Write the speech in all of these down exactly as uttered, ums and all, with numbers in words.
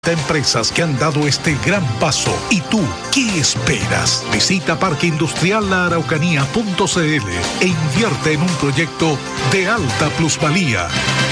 Empresas que han dado este gran paso. ¿Y tú qué esperas? Visita parque industrial la araucanía punto c l e invierte en un proyecto de alta plusvalía.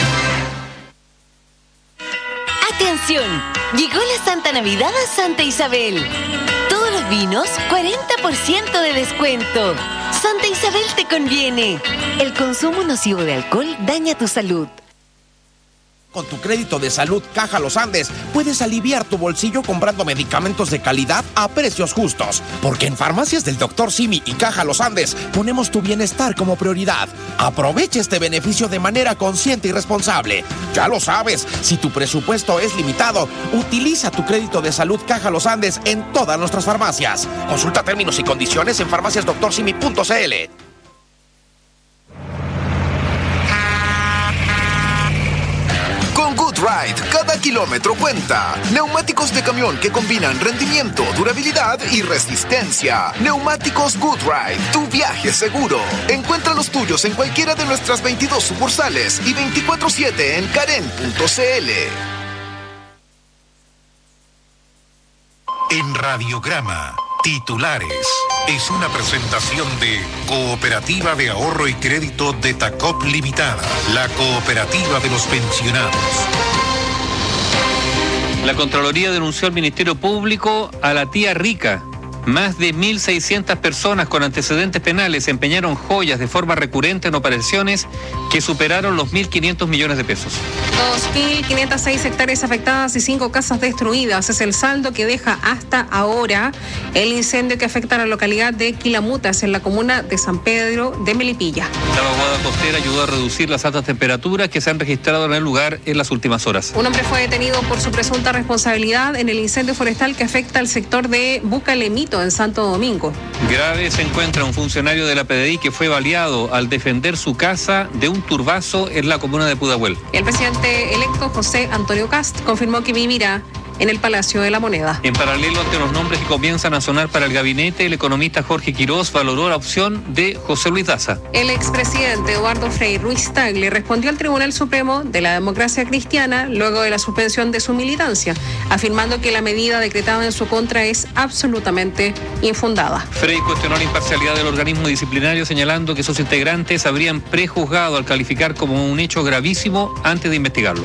¡Atención! Llegó la Santa Navidad a Santa Isabel. Todos los vinos, cuarenta por ciento de descuento. Santa Isabel te conviene. El consumo nocivo de alcohol daña tu salud. Con tu crédito de salud Caja Los Andes, puedes aliviar tu bolsillo comprando medicamentos de calidad a precios justos. Porque en Farmacias del doctor Simi y Caja Los Andes ponemos tu bienestar como prioridad. Aprovecha este beneficio de manera consciente y responsable. Ya lo sabes, si tu presupuesto es limitado, utiliza tu crédito de salud Caja Los Andes en todas nuestras farmacias. Consulta términos y condiciones en farmacias doctor simi punto c l. Con GoodRide, cada kilómetro cuenta. Neumáticos de camión que combinan rendimiento, durabilidad y resistencia. Neumáticos GoodRide, tu viaje seguro. Encuentra los tuyos en cualquiera de nuestras veintidós sucursales y veinticuatro siete en karen punto c l. En Radiograma, titulares. Es una presentación de Cooperativa de Ahorro y Crédito de Tacop Limitada, la cooperativa de los pensionados. La Contraloría denunció al Ministerio Público a la tía rica. Más de mil seiscientas personas con antecedentes penales empeñaron joyas de forma recurrente en operaciones que superaron los mil quinientos millones de pesos. dos mil quinientas seis hectáreas afectadas y cinco casas destruidas es el saldo que deja hasta ahora el incendio que afecta a la localidad de Quilamutas, en la comuna de San Pedro de Melipilla. La vaguada costera ayudó a reducir las altas temperaturas que se han registrado en el lugar en las últimas horas. Un hombre fue detenido por su presunta responsabilidad en el incendio forestal que afecta al sector de Bucalemito, en Santo Domingo. Grave se encuentra un funcionario de la P D I que fue baleado al defender su casa de un turbazo en la comuna de Pudahuel. El presidente electo José Antonio Cast confirmó que vivirá en el Palacio de la Moneda. En paralelo, ante los nombres que comienzan a sonar para el gabinete, el economista Jorge Quirós valoró la opción de José Luis Daza. El expresidente Eduardo Frei Ruiz Tagle respondió al Tribunal Supremo de la Democracia Cristiana luego de la suspensión de su militancia, afirmando que la medida decretada en su contra es absolutamente infundada. Frei cuestionó la imparcialidad del organismo disciplinario, señalando que sus integrantes habrían prejuzgado al calificar como un hecho gravísimo antes de investigarlo.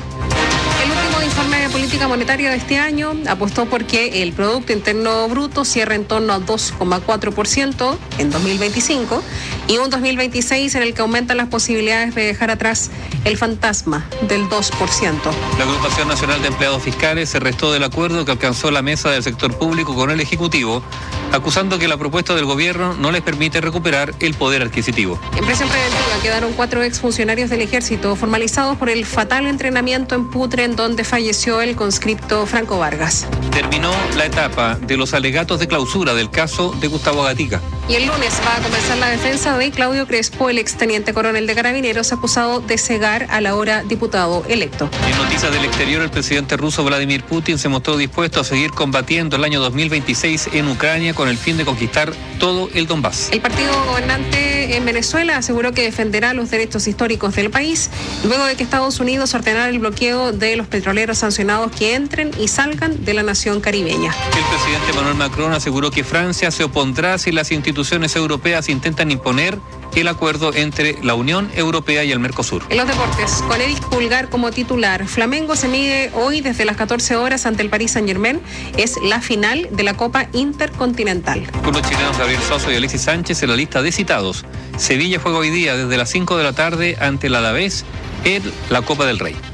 El informe de política monetaria de este año apostó por que el Producto Interno Bruto cierre en torno a dos coma cuatro por ciento en dos mil veinticinco y un dos mil veintiséis en el que aumentan las posibilidades de dejar atrás el fantasma del dos por ciento. La Agrupación Nacional de Empleados Fiscales se restó del acuerdo que alcanzó la mesa del sector público con el Ejecutivo, acusando que la propuesta del gobierno no les permite recuperar el poder adquisitivo. En prisión preventiva quedaron cuatro exfuncionarios del Ejército formalizados por el fatal entrenamiento en Putre, en donde falleció el conscripto Franco Vargas. Terminó la etapa de los alegatos de clausura del caso de Gustavo Gatica. Y el lunes va a comenzar la defensa de Claudio Crespo, el exteniente coronel de Carabineros, acusado de cegar al ahora diputado electo. En noticias del exterior, el presidente ruso Vladimir Putin se mostró dispuesto a seguir combatiendo el año dos mil veintiséis en Ucrania con el fin de conquistar todo el Donbass. El partido gobernante en Venezuela aseguró que defenderá los derechos históricos del país luego de que Estados Unidos ordenara el bloqueo de los petroleros sancionados que entren y salgan de la nación caribeña. El presidente Emmanuel Macron aseguró que Francia se opondrá si las instituciones europeas intentan imponer el acuerdo entre la Unión Europea y el Mercosur. En los deportes, con Eric Pulgar como titular, Flamengo se mide hoy desde las catorce horas ante el Paris Saint-Germain. Es la final de la Copa Intercontinental. Con los chilenos Gabriel Suazo y Alexis Sánchez en la lista de citados. Sevilla juega hoy día desde las cinco de la tarde ante el Alavés en la Copa del Rey.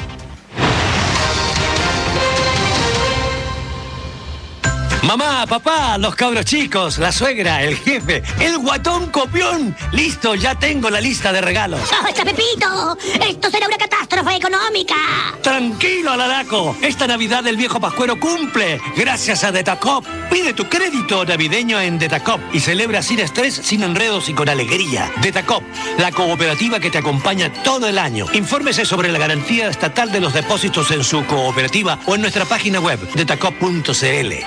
Mamá, papá, los cabros chicos, la suegra, el jefe, el guatón copión. Listo, ya tengo la lista de regalos. ¡Basta, Pepito! ¡Esto será una catástrofe económica! Tranquilo, Alaraco. Esta Navidad el viejo Pascuero cumple. Gracias a Detacop. Pide tu crédito navideño en Detacop y celebra sin estrés, sin enredos y con alegría. Detacop, la cooperativa que te acompaña todo el año. Infórmese sobre la garantía estatal de los depósitos en su cooperativa o en nuestra página web, detacop punto c l.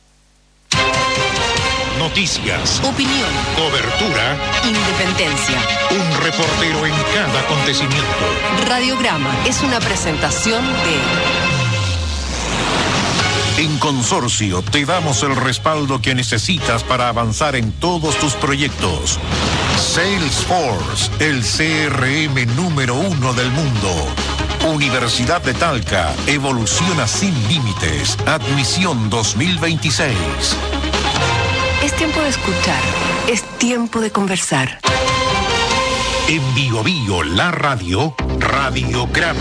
Noticias, opinión, cobertura, independencia. Un reportero en cada acontecimiento. Radiograma es una presentación de En Consorcio te damos el respaldo que necesitas para avanzar en todos tus proyectos. Salesforce, el C R M número uno del mundo. Universidad de Talca, evoluciona sin límites. Admisión dos mil veintiséis. Es tiempo de escuchar, es tiempo de conversar. En Bio Bio, la radio, Radiograma.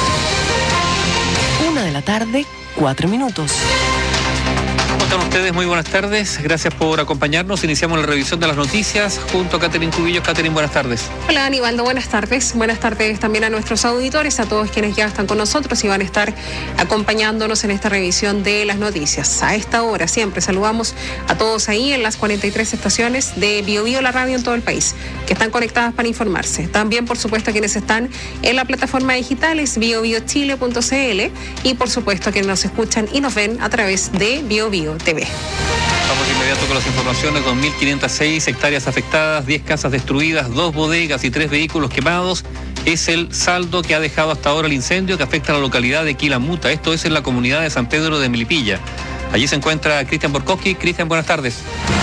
Una de la tarde, cuatro minutos. ¿Cómo están ustedes? Muy buenas tardes. Gracias por acompañarnos. Iniciamos la revisión de las noticias junto a Catherine Cubillos. Catherine, buenas tardes. Hola, Aníbaldo. Buenas tardes. Buenas tardes también a nuestros auditores, a todos quienes ya están con nosotros y van a estar acompañándonos en esta revisión de las noticias. A esta hora siempre saludamos a todos ahí en las cuarenta y tres estaciones de Bio Bio, la radio en todo el país, que están conectadas para informarse. También, por supuesto, a quienes están en la plataforma digital es bio bio chile punto c l y, por supuesto, a quienes nos escuchan y nos ven a través de Bio Bio T V. Vamos de inmediato con las informaciones. dos mil quinientas seis hectáreas afectadas, diez casas destruidas, dos bodegas y tres vehículos quemados. Es el saldo que ha dejado hasta ahora el incendio que afecta a la localidad de Quilamuta. Esto es en la comunidad de San Pedro de Melipilla. Allí se encuentra Cristian Borkowski. Cristian, buenas tardes.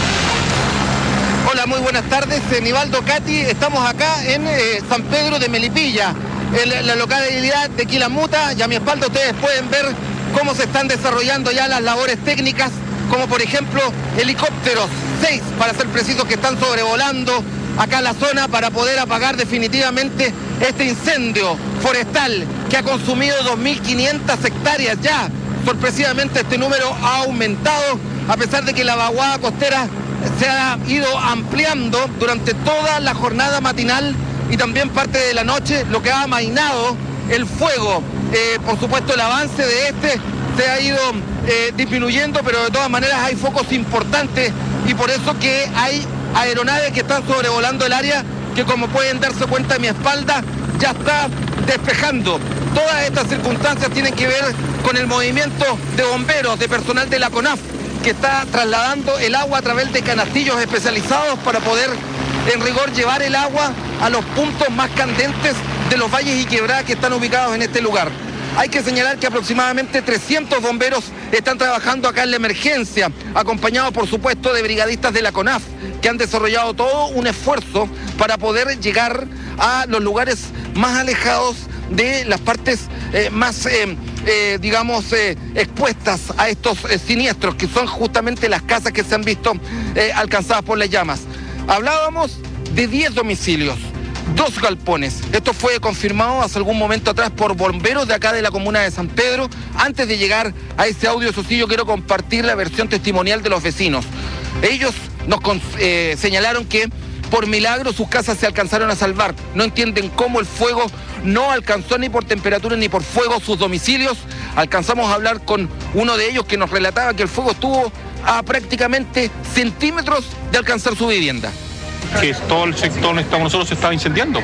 Hola, muy buenas tardes. Nivaldo, Katy, estamos acá en eh, San Pedro de Melipilla, en la localidad de Quilamuta. Y a mi espalda ustedes pueden ver cómo se están desarrollando ya las labores técnicas, como por ejemplo helicópteros, seis para ser precisos, que están sobrevolando acá la zona para poder apagar definitivamente este incendio forestal que ha consumido dos mil quinientas hectáreas ya. Sorpresivamente este número ha aumentado, a pesar de que la vaguada costera se ha ido ampliando durante toda la jornada matinal y también parte de la noche, lo que ha amainado el fuego. Eh, por supuesto, el avance de este se ha ido eh, disminuyendo, pero de todas maneras hay focos importantes y por eso que hay aeronaves que están sobrevolando el área, que como pueden darse cuenta a mi espalda ya está despejando. Todas estas circunstancias tienen que ver con el movimiento de bomberos, de personal de la CONAF, que está trasladando el agua a través de canastillos especializados para poder en rigor llevar el agua a los puntos más candentes de los valles y quebradas que están ubicados en este lugar. Hay que señalar que aproximadamente trescientos bomberos están trabajando acá en la emergencia, acompañados por supuesto de brigadistas de la CONAF, que han desarrollado todo un esfuerzo para poder llegar a los lugares más alejados de las partes eh, más, eh, eh, digamos, eh, expuestas a estos eh, siniestros, que son justamente las casas que se han visto eh, alcanzadas por las llamas. Hablábamos de diez domicilios, dos galpones. Esto fue confirmado hace algún momento atrás por bomberos de acá de la comuna de San Pedro. Antes de llegar a ese audio, eso sí, yo quiero compartir la versión testimonial de los vecinos. Ellos nos eh, señalaron que por milagro sus casas se alcanzaron a salvar. No entienden cómo el fuego no alcanzó ni por temperatura ni por fuego sus domicilios. Alcanzamos a hablar con uno de ellos que nos relataba que el fuego estuvo a prácticamente centímetros de alcanzar su vivienda. Que todo el sector donde estamos nosotros se estaba incendiando.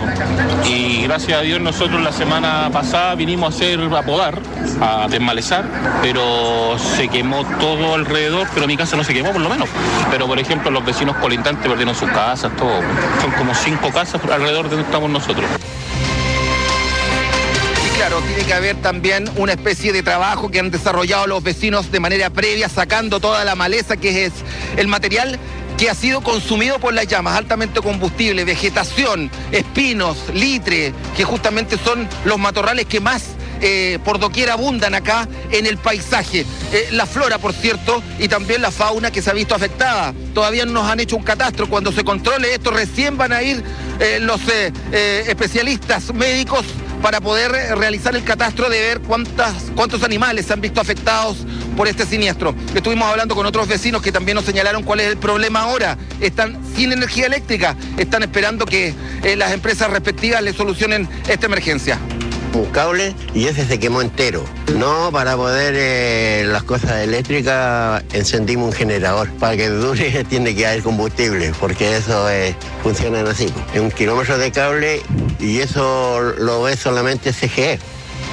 Y gracias a Dios nosotros la semana pasada vinimos a hacer, a podar, a desmalezar, pero se quemó todo alrededor, pero mi casa no se quemó por lo menos. Pero por ejemplo los vecinos colindantes perdieron sus casas, todo. Son como cinco casas alrededor de donde estamos nosotros. Claro, tiene que haber también una especie de trabajo que han desarrollado los vecinos de manera previa, sacando toda la maleza que es el material que ha sido consumido por las llamas, altamente combustible, vegetación, espinos, litre, que justamente son los matorrales que más eh, por doquier abundan acá en el paisaje. Eh, la flora, por cierto, y también la fauna que se ha visto afectada. Todavía no nos han hecho un catastro. Cuando se controle esto, recién van a ir eh, los eh, eh, especialistas médicos para poder realizar el catastro de ver cuántas, cuántos animales se han visto afectados por este siniestro. Estuvimos hablando con otros vecinos que también nos señalaron cuál es el problema ahora. Están sin energía eléctrica, están esperando que eh, las empresas respectivas les solucionen esta emergencia. Un cable y ese se quemó entero. No, para poder eh, las cosas eléctricas encendimos un generador. Para que dure tiene que haber combustible, porque eso eh, funciona así. Es un kilómetro de cable y eso lo ve solamente C G E.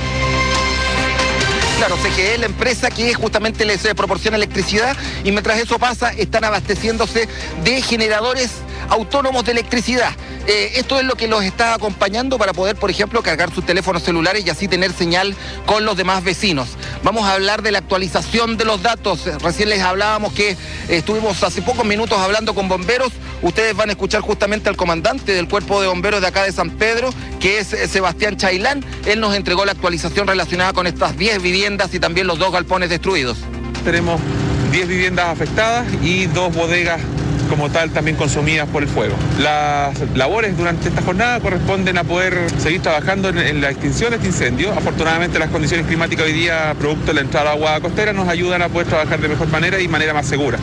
Claro, C G E es la empresa que justamente les eh, proporciona electricidad y mientras eso pasa están abasteciéndose de generadores autónomos de electricidad. eh, esto es lo que los está acompañando para poder, por ejemplo, cargar sus teléfonos celulares y así tener señal con los demás vecinos. Vamos a hablar de la actualización de los datos. Recién les hablábamos que eh, estuvimos hace pocos minutos hablando con bomberos. Ustedes van a escuchar justamente al comandante del Cuerpo de Bomberos de acá de San Pedro, que es eh, Sebastián Chailán. Él nos entregó la actualización relacionada con estas diez viviendas y también los dos galpones destruidos. Tenemos diez viviendas afectadas y dos bodegas como tal también consumidas por el fuego. Las labores durante esta jornada corresponden a poder seguir trabajando en, en la extinción de este incendio. Afortunadamente las condiciones climáticas hoy día, producto de la entrada de agua costera, nos ayudan a poder trabajar de mejor manera y manera más segura.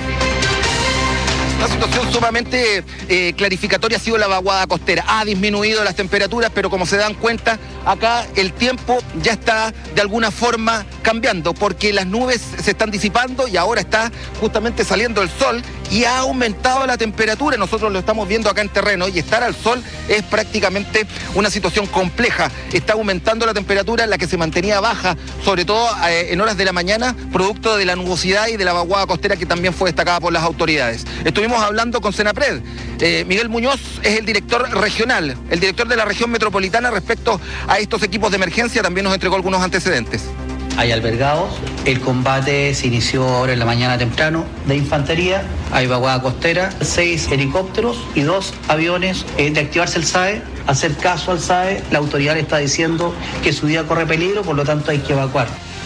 Una situación sumamente eh, clarificatoria ha sido la vaguada costera. Ha disminuido las temperaturas, pero como se dan cuenta, acá el tiempo ya está de alguna forma cambiando, porque las nubes se están disipando y ahora está justamente saliendo el sol y ha aumentado la temperatura. Nosotros lo estamos viendo acá en terreno y estar al sol es prácticamente una situación compleja. Está aumentando la temperatura, la que se mantenía baja, sobre todo eh, en horas de la mañana, producto de la nubosidad y de la vaguada costera que también fue destacada por las autoridades. Estuvimos hablando con Senapred. Eh, Miguel Muñoz es el director regional, el director de la región metropolitana respecto a estos equipos de emergencia. También nos entregó algunos antecedentes. Hay albergados, el combate se inició ahora en la mañana temprano de infantería, hay vaguada costera, seis helicópteros y dos aviones. Eh, de activarse el S A E, hacer caso al S A E, la autoridad le está diciendo que su día corre peligro, por lo tanto hay que evacuar.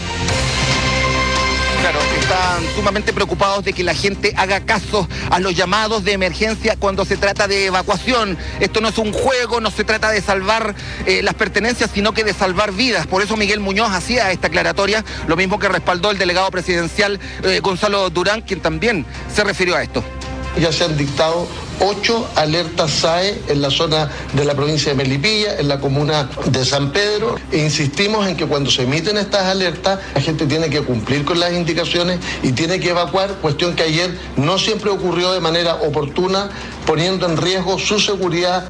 Claro, están sumamente preocupados de que la gente haga caso a los llamados de emergencia cuando se trata de evacuación. Esto no es un juego, no se trata de salvar eh, las pertenencias, sino que de salvar vidas. Por eso Miguel Muñoz hacía esta aclaratoria, lo mismo que respaldó el delegado presidencial eh, Gonzalo Durán, quien también se refirió a esto. Ya se han dictado ocho alertas S A E en la zona de la provincia de Melipilla, en la comuna de San Pedro, e insistimos en que cuando se emiten estas alertas, la gente tiene que cumplir con las indicaciones y tiene que evacuar, cuestión que ayer no siempre ocurrió de manera oportuna, poniendo en riesgo su seguridad.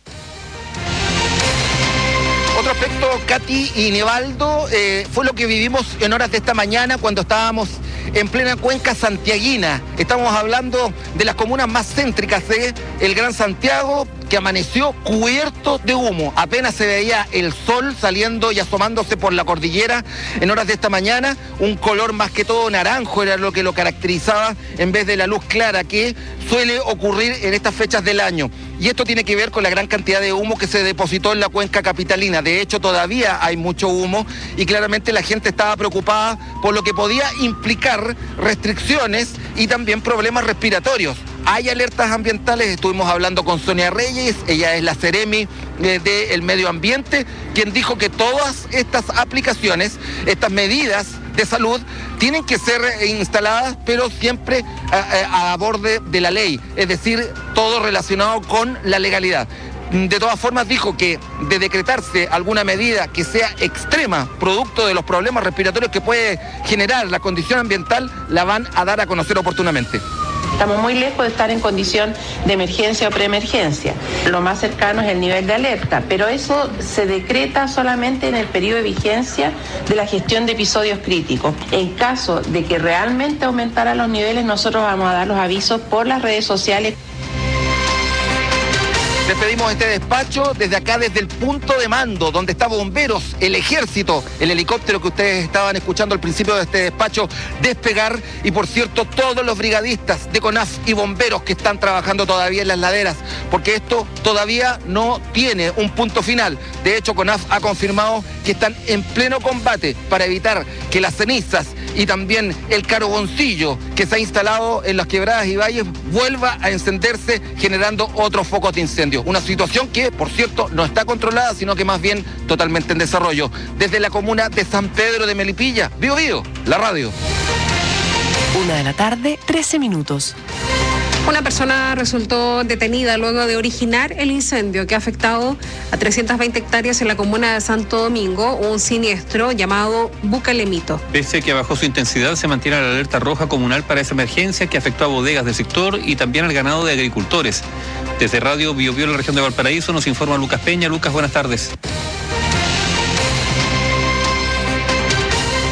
Otro aspecto, Katy y Nevaldo, eh, fue lo que vivimos en horas de esta mañana cuando estábamos en plena cuenca santiaguina. Estamos hablando de las comunas más céntricas de el Gran Santiago, que amaneció cubierto de humo. Apenas se veía el sol saliendo y asomándose por la cordillera en horas de esta mañana. Un color más que todo naranjo era lo que lo caracterizaba en vez de la luz clara que suele ocurrir en estas fechas del año. Y esto tiene que ver con la gran cantidad de humo que se depositó en la cuenca capitalina. De hecho, todavía hay mucho humo y claramente la gente estaba preocupada por lo que podía implicar restricciones y también problemas respiratorios. Hay alertas ambientales, estuvimos hablando con Sonia Reyes, ella es la Seremi eh, del Medio Ambiente, quien dijo que todas estas aplicaciones, estas medidas de salud, tienen que ser instaladas, pero siempre a, a, a borde de la ley, es decir, todo relacionado con la legalidad. De todas formas, dijo que de decretarse alguna medida que sea extrema, producto de los problemas respiratorios que puede generar la condición ambiental, la van a dar a conocer oportunamente. Estamos muy lejos de estar en condición de emergencia o preemergencia. Lo más cercano es el nivel de alerta, pero eso se decreta solamente en el periodo de vigencia de la gestión de episodios críticos. En caso de que realmente aumentaran los niveles, nosotros vamos a dar los avisos por las redes sociales. Despedimos este despacho desde acá, desde el punto de mando, donde está bomberos, el ejército, el helicóptero que ustedes estaban escuchando al principio de este despacho despegar, y por cierto todos los brigadistas de CONAF y bomberos que están trabajando todavía en las laderas, porque esto todavía no tiene un punto final. De hecho, CONAF ha confirmado que están en pleno combate para evitar que las cenizas y también el carboncillo que se ha instalado en las quebradas y valles vuelva a encenderse, generando otros focos de incendio. Una situación que, por cierto, no está controlada, sino que más bien totalmente en desarrollo. Desde la comuna de San Pedro de Melipilla, Bío Bío, la radio. Una de la tarde, trece minutos. Una persona resultó detenida luego de originar el incendio que ha afectado a trescientas veinte hectáreas en la comuna de Santo Domingo, un siniestro llamado Bucalemito. Pese a que bajó su intensidad, se mantiene la alerta roja comunal para esa emergencia que afectó a bodegas del sector y también al ganado de agricultores. Desde Radio Bío Bío, la región de Valparaíso, nos informa Lucas Peña. Lucas, buenas tardes.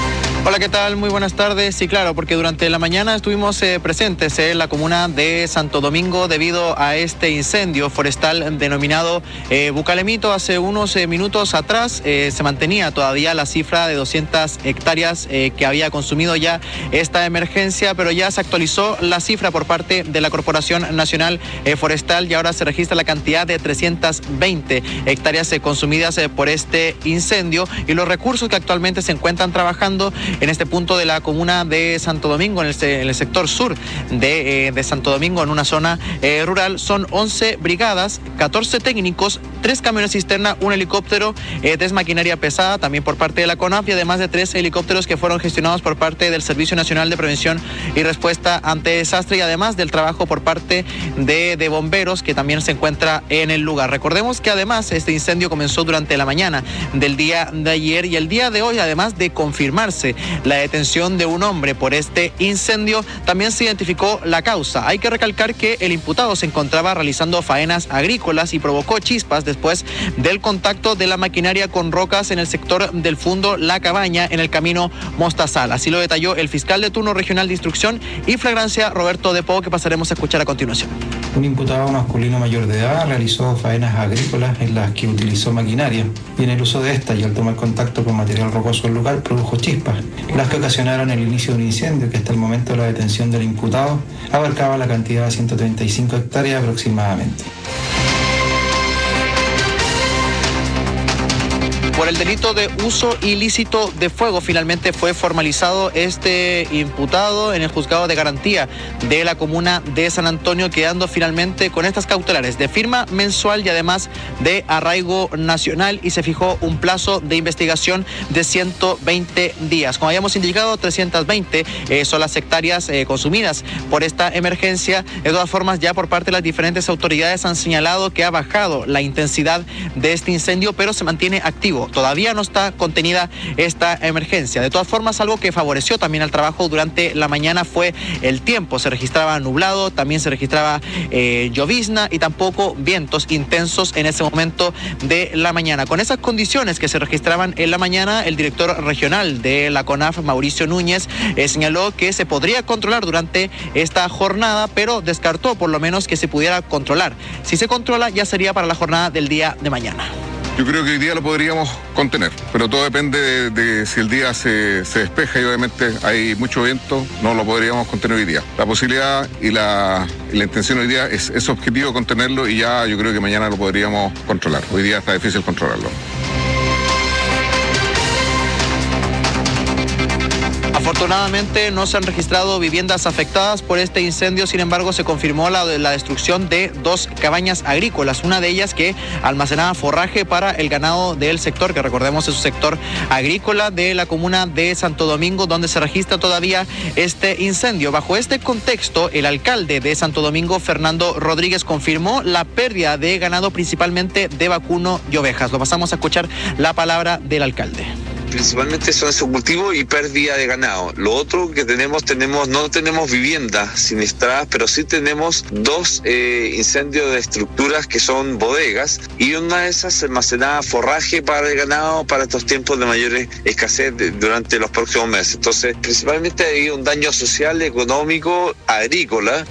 Hola, ¿qué tal? Muy buenas tardes. Sí, claro, porque durante la mañana estuvimos eh, presentes en la comuna de Santo Domingo debido a este incendio forestal denominado eh, Bucalemito. Hace unos eh, minutos atrás eh, se mantenía todavía la cifra de doscientas hectáreas eh, que había consumido ya esta emergencia, pero ya se actualizó la cifra por parte de la Corporación Nacional eh, Forestal y ahora se registra la cantidad de trescientas veinte hectáreas eh, consumidas eh, por este incendio y los recursos que actualmente se encuentran trabajando en este punto de la comuna de Santo Domingo, en el, en el sector sur de, eh, de Santo Domingo, en una zona eh, rural. Son once brigadas, catorce técnicos, tres camiones cisterna, un helicóptero, eh, tres maquinaria pesada, también por parte de la CONAF, y además de tres helicópteros que fueron gestionados por parte del Servicio Nacional de Prevención y Respuesta ante Desastre, y además del trabajo por parte de, de bomberos que también se encuentra en el lugar. Recordemos que además este incendio comenzó durante la mañana del día de ayer y el día de hoy, además de confirmarse la detención de un hombre por este incendio, también se identificó la causa. Hay que recalcar que el imputado se encontraba realizando faenas agrícolas y provocó chispas después del contacto de la maquinaria con rocas en el sector del Fundo La Cabaña, en el camino Mostazal. Así lo detalló el fiscal de turno regional de instrucción y flagrancia, Roberto Depó, que pasaremos a escuchar a continuación. Un imputado masculino mayor de edad realizó faenas agrícolas en las que utilizó maquinaria y en el uso de esta y al tomar contacto con material rocoso del lugar produjo chispas, las que ocasionaron el inicio de un incendio que hasta el momento de la detención del imputado abarcaba la cantidad de ciento treinta y cinco hectáreas aproximadamente. Por el delito de uso ilícito de fuego, finalmente fue formalizado este imputado en el juzgado de garantía de la comuna de San Antonio, quedando finalmente con estas cautelares de firma mensual y además de arraigo nacional, y se fijó un plazo de investigación de ciento veinte días. Como habíamos indicado, trescientas veinte eh, son las hectáreas eh, consumidas por esta emergencia. De todas formas, ya por parte de las diferentes autoridades han señalado que ha bajado la intensidad de este incendio, pero se mantiene activo. Todavía no está contenida esta emergencia. De todas formas, algo que favoreció también al trabajo durante la mañana fue el tiempo. Se registraba nublado, también se registraba eh, llovizna y tampoco vientos intensos en ese momento de la mañana. Con esas condiciones que se registraban en la mañana, el director regional de la CONAF, Mauricio Núñez, eh, señaló que se podría controlar durante esta jornada, pero descartó por lo menos que se pudiera controlar. Si se controla, ya sería para la jornada del día de mañana. Yo creo que hoy día lo podríamos contener, pero todo depende de, de si el día se, se despeja y obviamente hay mucho viento, no lo podríamos contener hoy día. La posibilidad y la, y la intención hoy día es, es objetivo contenerlo y ya yo creo que mañana lo podríamos controlar. Hoy día está difícil controlarlo. Afortunadamente no se han registrado viviendas afectadas por este incendio, sin embargo se confirmó la, la destrucción de dos cabañas agrícolas, una de ellas que almacenaba forraje para el ganado del sector, que recordemos es un sector agrícola de la comuna de Santo Domingo, donde se registra todavía este incendio. Bajo este contexto, el alcalde de Santo Domingo, Fernando Rodríguez, confirmó la pérdida de ganado, principalmente de vacuno y ovejas. Lo pasamos a escuchar la palabra del alcalde. Principalmente son esos cultivos y pérdida de ganado. Lo otro que tenemos, tenemos no tenemos viviendas siniestradas, pero sí tenemos dos eh, incendios de estructuras que son bodegas, y una de esas almacenaba forraje para el ganado para estos tiempos de mayor escasez de, durante los próximos meses. Entonces, principalmente hay un daño social, económico, agrícola.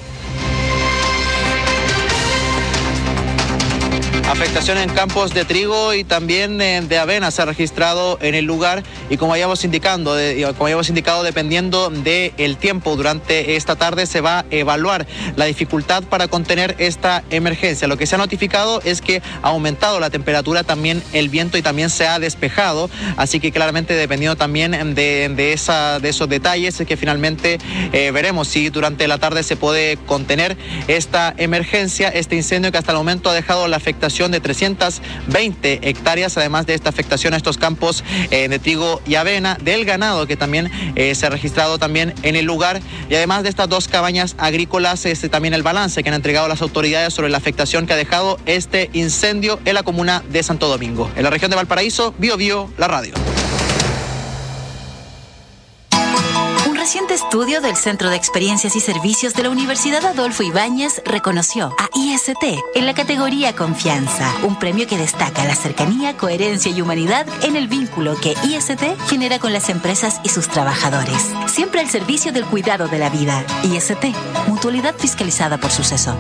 Afectación en campos de trigo y también de avena se ha registrado en el lugar, y como habíamos indicando, como habíamos indicado, dependiendo del tiempo durante esta tarde se va a evaluar la dificultad para contener esta emergencia. Lo que se ha notificado es que ha aumentado la temperatura, también el viento, y también se ha despejado, así que claramente dependiendo también de, de, esa, de esos detalles es que finalmente eh, veremos si durante la tarde se puede contener esta emergencia, este incendio que hasta el momento ha dejado la afectación de trescientas veinte hectáreas, además de esta afectación a estos campos eh, de trigo y avena, del ganado que también eh, se ha registrado también en el lugar, y además de estas dos cabañas agrícolas, este también el balance que han entregado las autoridades sobre la afectación que ha dejado este incendio en la comuna de Santo Domingo. En la región de Valparaíso, Bio Bio, la radio. Un reciente estudio estudio del Centro de Experiencias y Servicios de la Universidad Adolfo Ibáñez reconoció a I S T en la categoría Confianza, un premio que destaca la cercanía, coherencia y humanidad en el vínculo que I S T genera con las empresas y sus trabajadores. Siempre al servicio del cuidado de la vida. I S T, mutualidad fiscalizada por Suceso.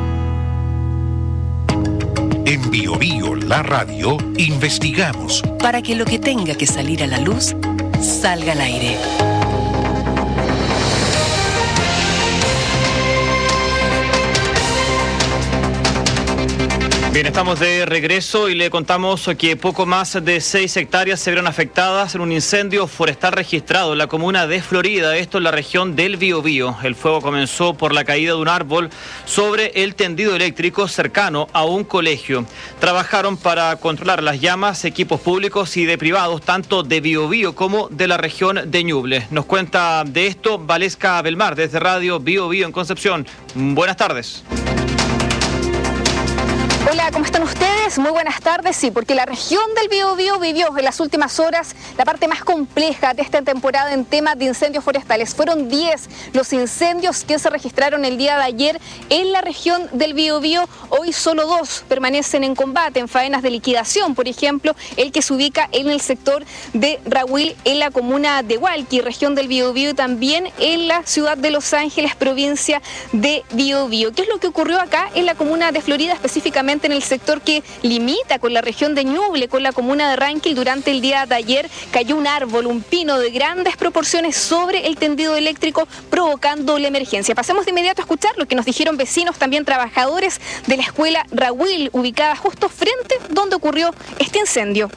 En Bio Bio, la radio, investigamos para que lo que tenga que salir a la luz salga al aire. Bien, estamos de regreso y le contamos que poco más de seis hectáreas se vieron afectadas en un incendio forestal registrado en la comuna de Florida, esto en la región del Biobío. El fuego comenzó por la caída de un árbol sobre el tendido eléctrico cercano a un colegio. Trabajaron para controlar las llamas equipos públicos y de privados, tanto de Biobío como de la región de Ñuble. Nos cuenta de esto Valesca Belmar, desde Radio Biobío en Concepción. Buenas tardes. Hola, ¿cómo están ustedes? Muy buenas tardes. Sí, porque la región del Biobío vivió en las últimas horas la parte más compleja de esta temporada en temas de incendios forestales. Fueron diez los incendios que se registraron el día de ayer en la región del Biobío. Hoy solo dos permanecen en combate, en faenas de liquidación. Por ejemplo, el que se ubica en el sector de Rahuil, en la comuna de Hualqui, región del Biobío, y también en la ciudad de Los Ángeles, provincia de Biobío. ¿Qué es lo que ocurrió acá en la comuna de Florida, específicamente en el sector que limita con la región de Ñuble, con la comuna de Ranquil? Durante el día de ayer cayó un árbol, un pino de grandes proporciones sobre el tendido eléctrico, provocando la emergencia. Pasemos de inmediato a escuchar lo que nos dijeron vecinos, también trabajadores de la escuela Rahuil, ubicada justo frente donde ocurrió este incendio.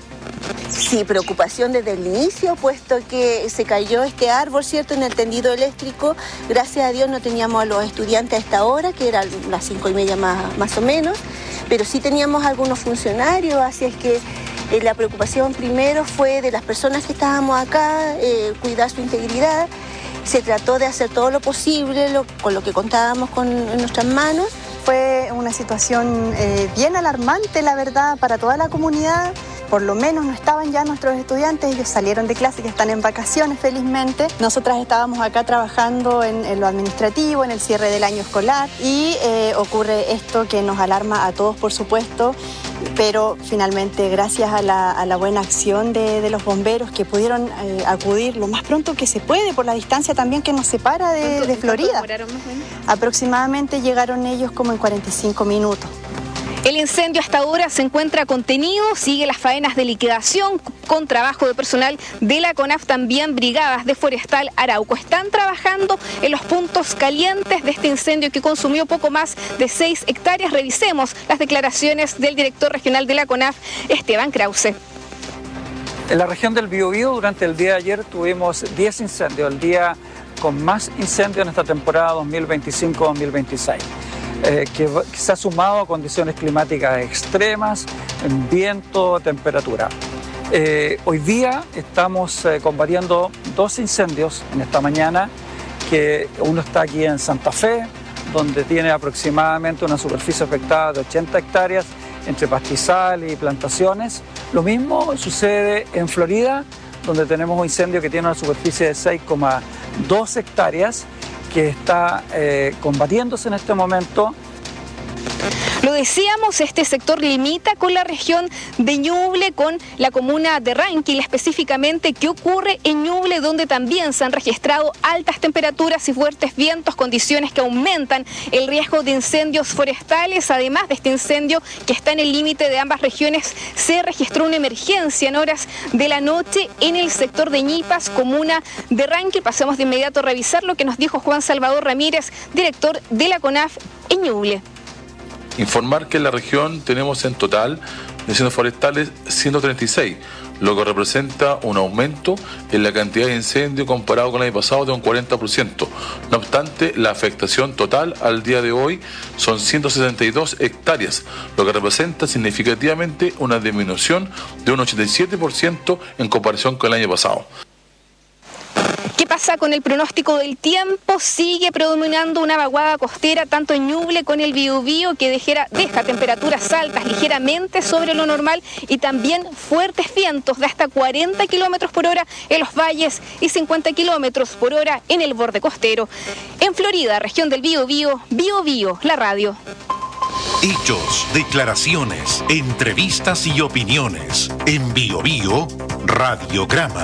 Sí, preocupación desde el inicio, puesto que se cayó este árbol, ¿cierto?, en el tendido eléctrico. Gracias a Dios no teníamos a los estudiantes a esta hora, que eran las cinco y media más, más o menos, pero sí teníamos algunos funcionarios, así es que eh, la preocupación primero fue de las personas que estábamos acá, eh, cuidar su integridad. Se trató de hacer todo lo posible lo, con lo que contábamos con, en nuestras manos. Fue una situación eh, bien alarmante, la verdad, para toda la comunidad. Por lo menos no estaban ya nuestros estudiantes, ellos salieron de clase, ya están en vacaciones felizmente. Nosotras estábamos acá trabajando en, en lo administrativo, en el cierre del año escolar, y eh, ocurre esto que nos alarma a todos, por supuesto, pero finalmente gracias a la, a la buena acción de, de los bomberos, que pudieron eh, acudir lo más pronto que se puede por la distancia también que nos separa de, de Florida. Aproximadamente llegaron ellos como en cuarenta y cinco minutos. El incendio hasta ahora se encuentra contenido, sigue las faenas de liquidación con trabajo de personal de la CONAF, también brigadas de Forestal Arauco. Están trabajando en los puntos calientes de este incendio que consumió poco más de seis hectáreas. Revisemos las declaraciones del director regional de la CONAF, Esteban Krause. En la región del Biobío, durante el día de ayer tuvimos diez incendios, el día con más incendios en esta temporada dos mil veinticinco dos mil veintiséis. Eh, que, que se ha sumado a condiciones climáticas extremas, viento, temperatura. Eh, hoy día estamos eh, combatiendo dos incendios en esta mañana, que uno está aquí en Santa Fe, donde tiene aproximadamente una superficie afectada de ochenta hectáreas, entre pastizal y plantaciones. Lo mismo sucede en Florida, donde tenemos un incendio que tiene una superficie de seis coma dos hectáreas, que está eh, combatiéndose en este momento. Lo decíamos, este sector limita con la región de Ñuble, con la comuna de Ranquil específicamente. ¿Qué ocurre en Ñuble, donde también se han registrado altas temperaturas y fuertes vientos, condiciones que aumentan el riesgo de incendios forestales? Además de este incendio que está en el límite de ambas regiones, se registró una emergencia en horas de la noche en el sector de Ñipas, comuna de Ranquil. Pasemos de inmediato a revisar lo que nos dijo Juan Salvador Ramírez, director de la CONAF en Ñuble. Informar que en la región tenemos en total de incendios forestales ciento treinta y seis, lo que representa un aumento en la cantidad de incendios comparado con el año pasado de un cuarenta por ciento. No obstante, la afectación total al día de hoy son ciento setenta y dos hectáreas, lo que representa significativamente una disminución de un ochenta y siete por ciento en comparación con el año pasado. ¿Qué pasa pasa con el pronóstico del tiempo? Sigue predominando una vaguada costera, tanto en Ñuble con el Biobío, que deja, deja temperaturas altas ligeramente sobre lo normal, y también fuertes vientos de hasta cuarenta kilómetros por hora en los valles y cincuenta kilómetros por hora en el borde costero. En Florida, región del Biobío, Biobío, la radio. Hechos, declaraciones, entrevistas y opiniones. En Biobío, Radiograma.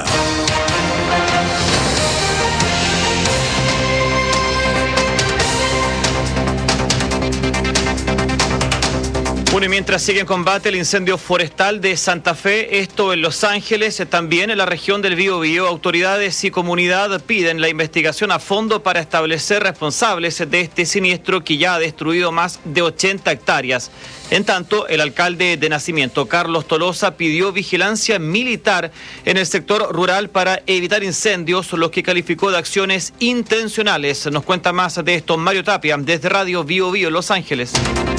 Bueno, y mientras sigue en combate el incendio forestal de Santa Fe, esto en Los Ángeles, también en la región del Biobío, autoridades y comunidad piden la investigación a fondo para establecer responsables de este siniestro que ya ha destruido más de ochenta hectáreas. En tanto, el alcalde de Nacimiento, Carlos Tolosa, pidió vigilancia militar en el sector rural para evitar incendios, los que calificó de acciones intencionales. Nos cuenta más de esto Mario Tapia, desde Radio Biobío, Los Ángeles.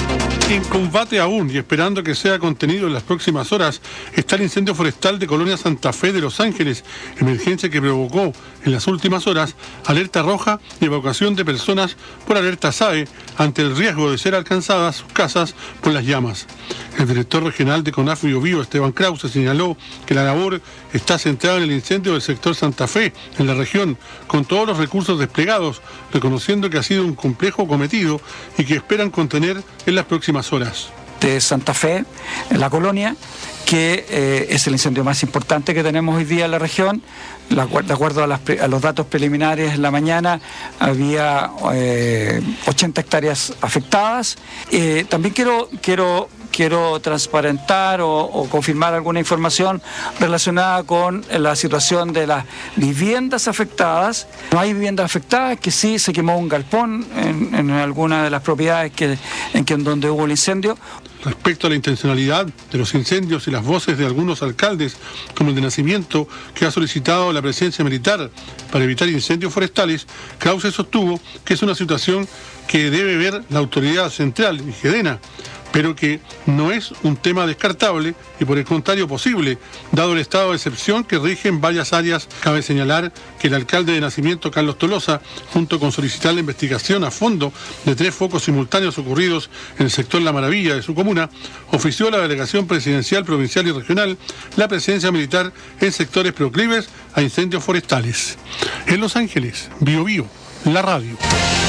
En combate aún y esperando que sea contenido en las próximas horas está el incendio forestal de Colonia Santa Fe de Los Ángeles, emergencia que provocó en las últimas horas alerta roja y evacuación de personas por alerta S A E ante el riesgo de ser alcanzadas sus casas por las llamas. El director regional de CONAF Biobío, Esteban Krause, señaló que la labor está centrada en el incendio del sector Santa Fe, en la región, con todos los recursos desplegados, reconociendo que ha sido un complejo cometido y que esperan contener en las próximas horas. De Santa Fe, en la colonia, que eh, es el incendio más importante que tenemos hoy día en la región. La, de acuerdo a, las, a los datos preliminares en la mañana, había eh, ochenta hectáreas afectadas. Eh, también quiero, quiero, quiero transparentar o, o confirmar alguna información relacionada con la situación de las viviendas afectadas. No hay viviendas afectadas, que sí se quemó un galpón en, en alguna de las propiedades que, en, que, en donde hubo el incendio. Respecto a la intencionalidad de los incendios y las voces de algunos alcaldes, como el de Nacimiento, que ha solicitado la presencia militar para evitar incendios forestales, Krause sostuvo que es una situación que debe ver la autoridad central y GEDENA, pero que no es un tema descartable y por el contrario posible, dado el estado de excepción que rige en varias áreas. Cabe señalar que el alcalde de Nacimiento, Carlos Tolosa, junto con solicitar la investigación a fondo de tres focos simultáneos ocurridos en el sector La Maravilla de su comuna, ofició a la delegación presidencial, provincial y regional la presencia militar en sectores proclives a incendios forestales. En Los Ángeles, Biobío, la radio.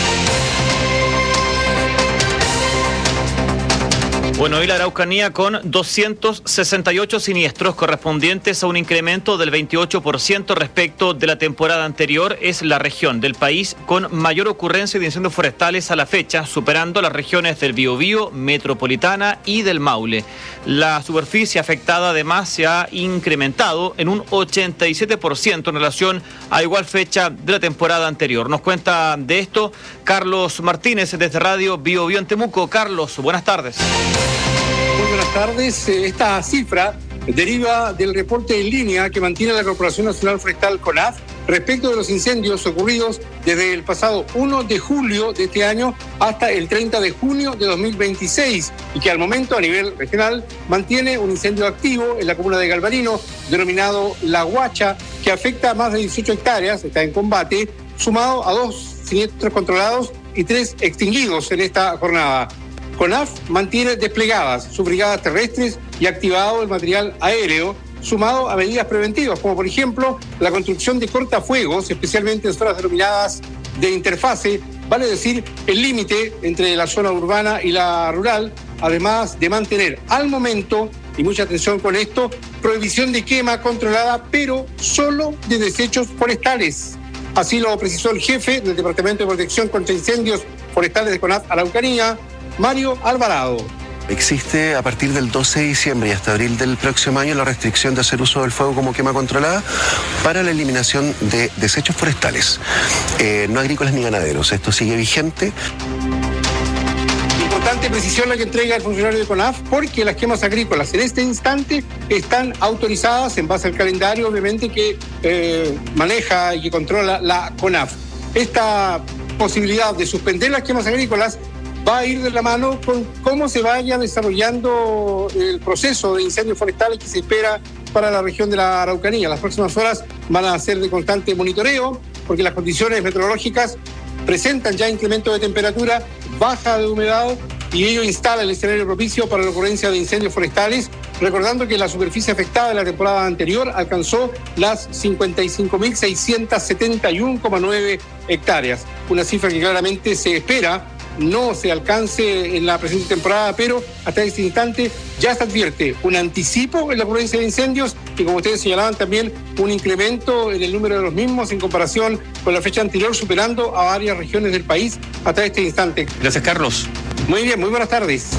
Bueno, hoy la Araucanía con doscientos sesenta y ocho siniestros correspondientes a un incremento del veintiocho por ciento respecto de la temporada anterior. Es la región del país con mayor ocurrencia de incendios forestales a la fecha, superando las regiones del Biobío, Metropolitana y del Maule. La superficie afectada además se ha incrementado en un ochenta y siete por ciento en relación a igual fecha de la temporada anterior. Nos cuenta de esto Carlos Martínez desde Radio Biobío en Temuco. Carlos, buenas tardes. Muy buenas tardes. Esta cifra deriva del reporte en línea que mantiene la Corporación Nacional Forestal CONAF respecto de los incendios ocurridos desde el pasado primero de julio de este año hasta el treinta de junio de dos mil veintiséis y que al momento a nivel regional mantiene un incendio activo en la comuna de Galvarino denominado La Guacha, que afecta a más de dieciocho hectáreas, está en combate, sumado a dos siniestros controlados y tres extinguidos en esta jornada. CONAF mantiene desplegadas sus brigadas terrestres y activado el material aéreo, sumado a medidas preventivas, como por ejemplo la construcción de cortafuegos, especialmente en zonas denominadas de interfase, vale decir el límite entre la zona urbana y la rural, además de mantener al momento, y mucha atención con esto, prohibición de quema controlada, pero solo de desechos forestales. Así lo precisó el jefe del Departamento de Protección contra Incendios Forestales de CONAF Araucanía, Mario Alvarado. Existe a partir del doce de diciembre y hasta abril del próximo año la restricción de hacer uso del fuego como quema controlada para la eliminación de desechos forestales, eh, no agrícolas ni ganaderos. Esto sigue vigente. Importante precisión la que entrega el funcionario de CONAF, porque las quemas agrícolas en este instante están autorizadas en base al calendario, obviamente, que eh, maneja y que controla la CONAF. Esta posibilidad de suspender las quemas agrícolas va a ir de la mano con cómo se vaya desarrollando el proceso de incendios forestales que se espera para la región de la Araucanía. Las próximas horas van a ser de constante monitoreo porque las condiciones meteorológicas presentan ya incremento de temperatura, baja de humedad, y ello instala el escenario propicio para la ocurrencia de incendios forestales, recordando que la superficie afectada de la temporada anterior alcanzó las cincuenta y cinco mil seiscientos setenta y uno coma nueve hectáreas, una cifra que claramente se espera no se alcance en la presente temporada, pero hasta este instante ya se advierte un anticipo en la ocurrencia de incendios y, como ustedes señalaban, también un incremento en el número de los mismos en comparación con la fecha anterior, superando a varias regiones del país hasta este instante. Gracias, Carlos. Muy bien, muy buenas tardes.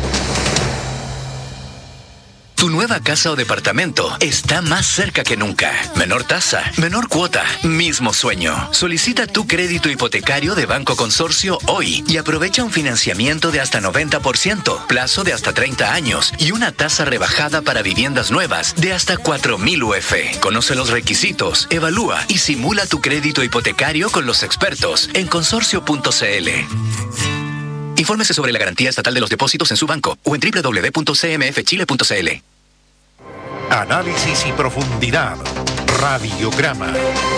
Tu nueva casa o departamento está más cerca que nunca. Menor tasa, menor cuota, mismo sueño. Solicita tu crédito hipotecario de Banco Consorcio hoy y aprovecha un financiamiento de hasta noventa por ciento, plazo de hasta treinta años y una tasa rebajada para viviendas nuevas de hasta cuatro mil U F. Conoce los requisitos, evalúa y simula tu crédito hipotecario con los expertos en consorcio punto c l. Infórmese sobre la garantía estatal de los depósitos en su banco o en doble u doble u doble u punto c m f chile punto c l. Análisis y profundidad. Radiograma.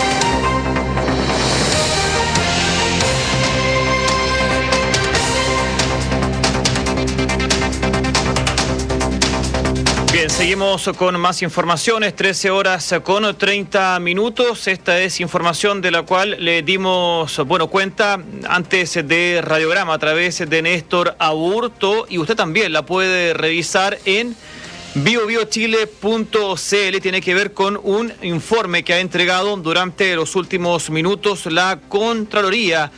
Bien, seguimos con más informaciones, trece horas con treinta minutos. Esta es información de la cual le dimos, bueno, cuenta antes de Radiograma a través de Néstor Aburto, y usted también la puede revisar en bio bio chile punto c l. Tiene que ver con un informe que ha entregado durante los últimos minutos la Contraloría.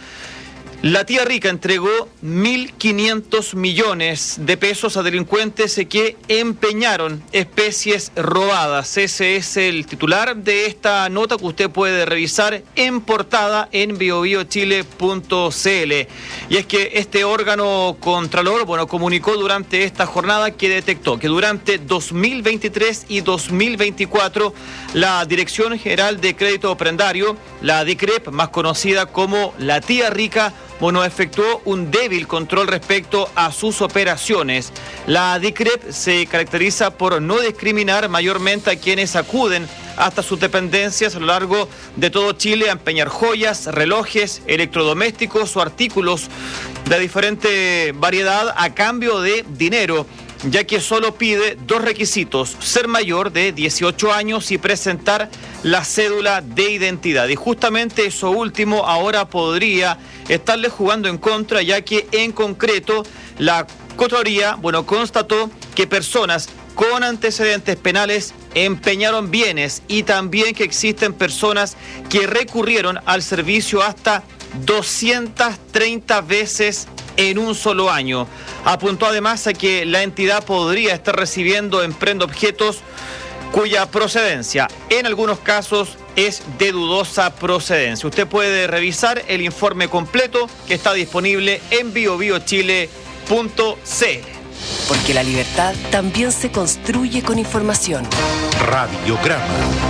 La tía Rica entregó mil quinientos millones de pesos a delincuentes que empeñaron especies robadas. Ese es el titular de esta nota que usted puede revisar en portada en bio bio chile punto c l. Y es que este órgano contralor, bueno, comunicó durante esta jornada que detectó que durante dos mil veintitrés y dos mil veinticuatro la Dirección General de Crédito Prendario, la DICREP, más conocida como la tía Rica, bueno, efectuó un débil control respecto a sus operaciones. La DICREP se caracteriza por no discriminar mayormente a quienes acuden hasta sus dependencias a lo largo de todo Chile a empeñar joyas, relojes, electrodomésticos o artículos de diferente variedad a cambio de dinero, ya que solo pide dos requisitos: ser mayor de dieciocho años y presentar la cédula de identidad. Y justamente eso último ahora podría estarle jugando en contra, ya que en concreto la Contraloría, bueno, constató que personas con antecedentes penales empeñaron bienes y también que existen personas que recurrieron al servicio hasta doscientas treinta veces en un solo año. Apuntó además a que la entidad podría estar recibiendo en prenda objetos cuya procedencia en algunos casos es de dudosa procedencia. Usted puede revisar el informe completo que está disponible en bio bio chile punto c l. Porque la libertad también se construye con información. Radiograma.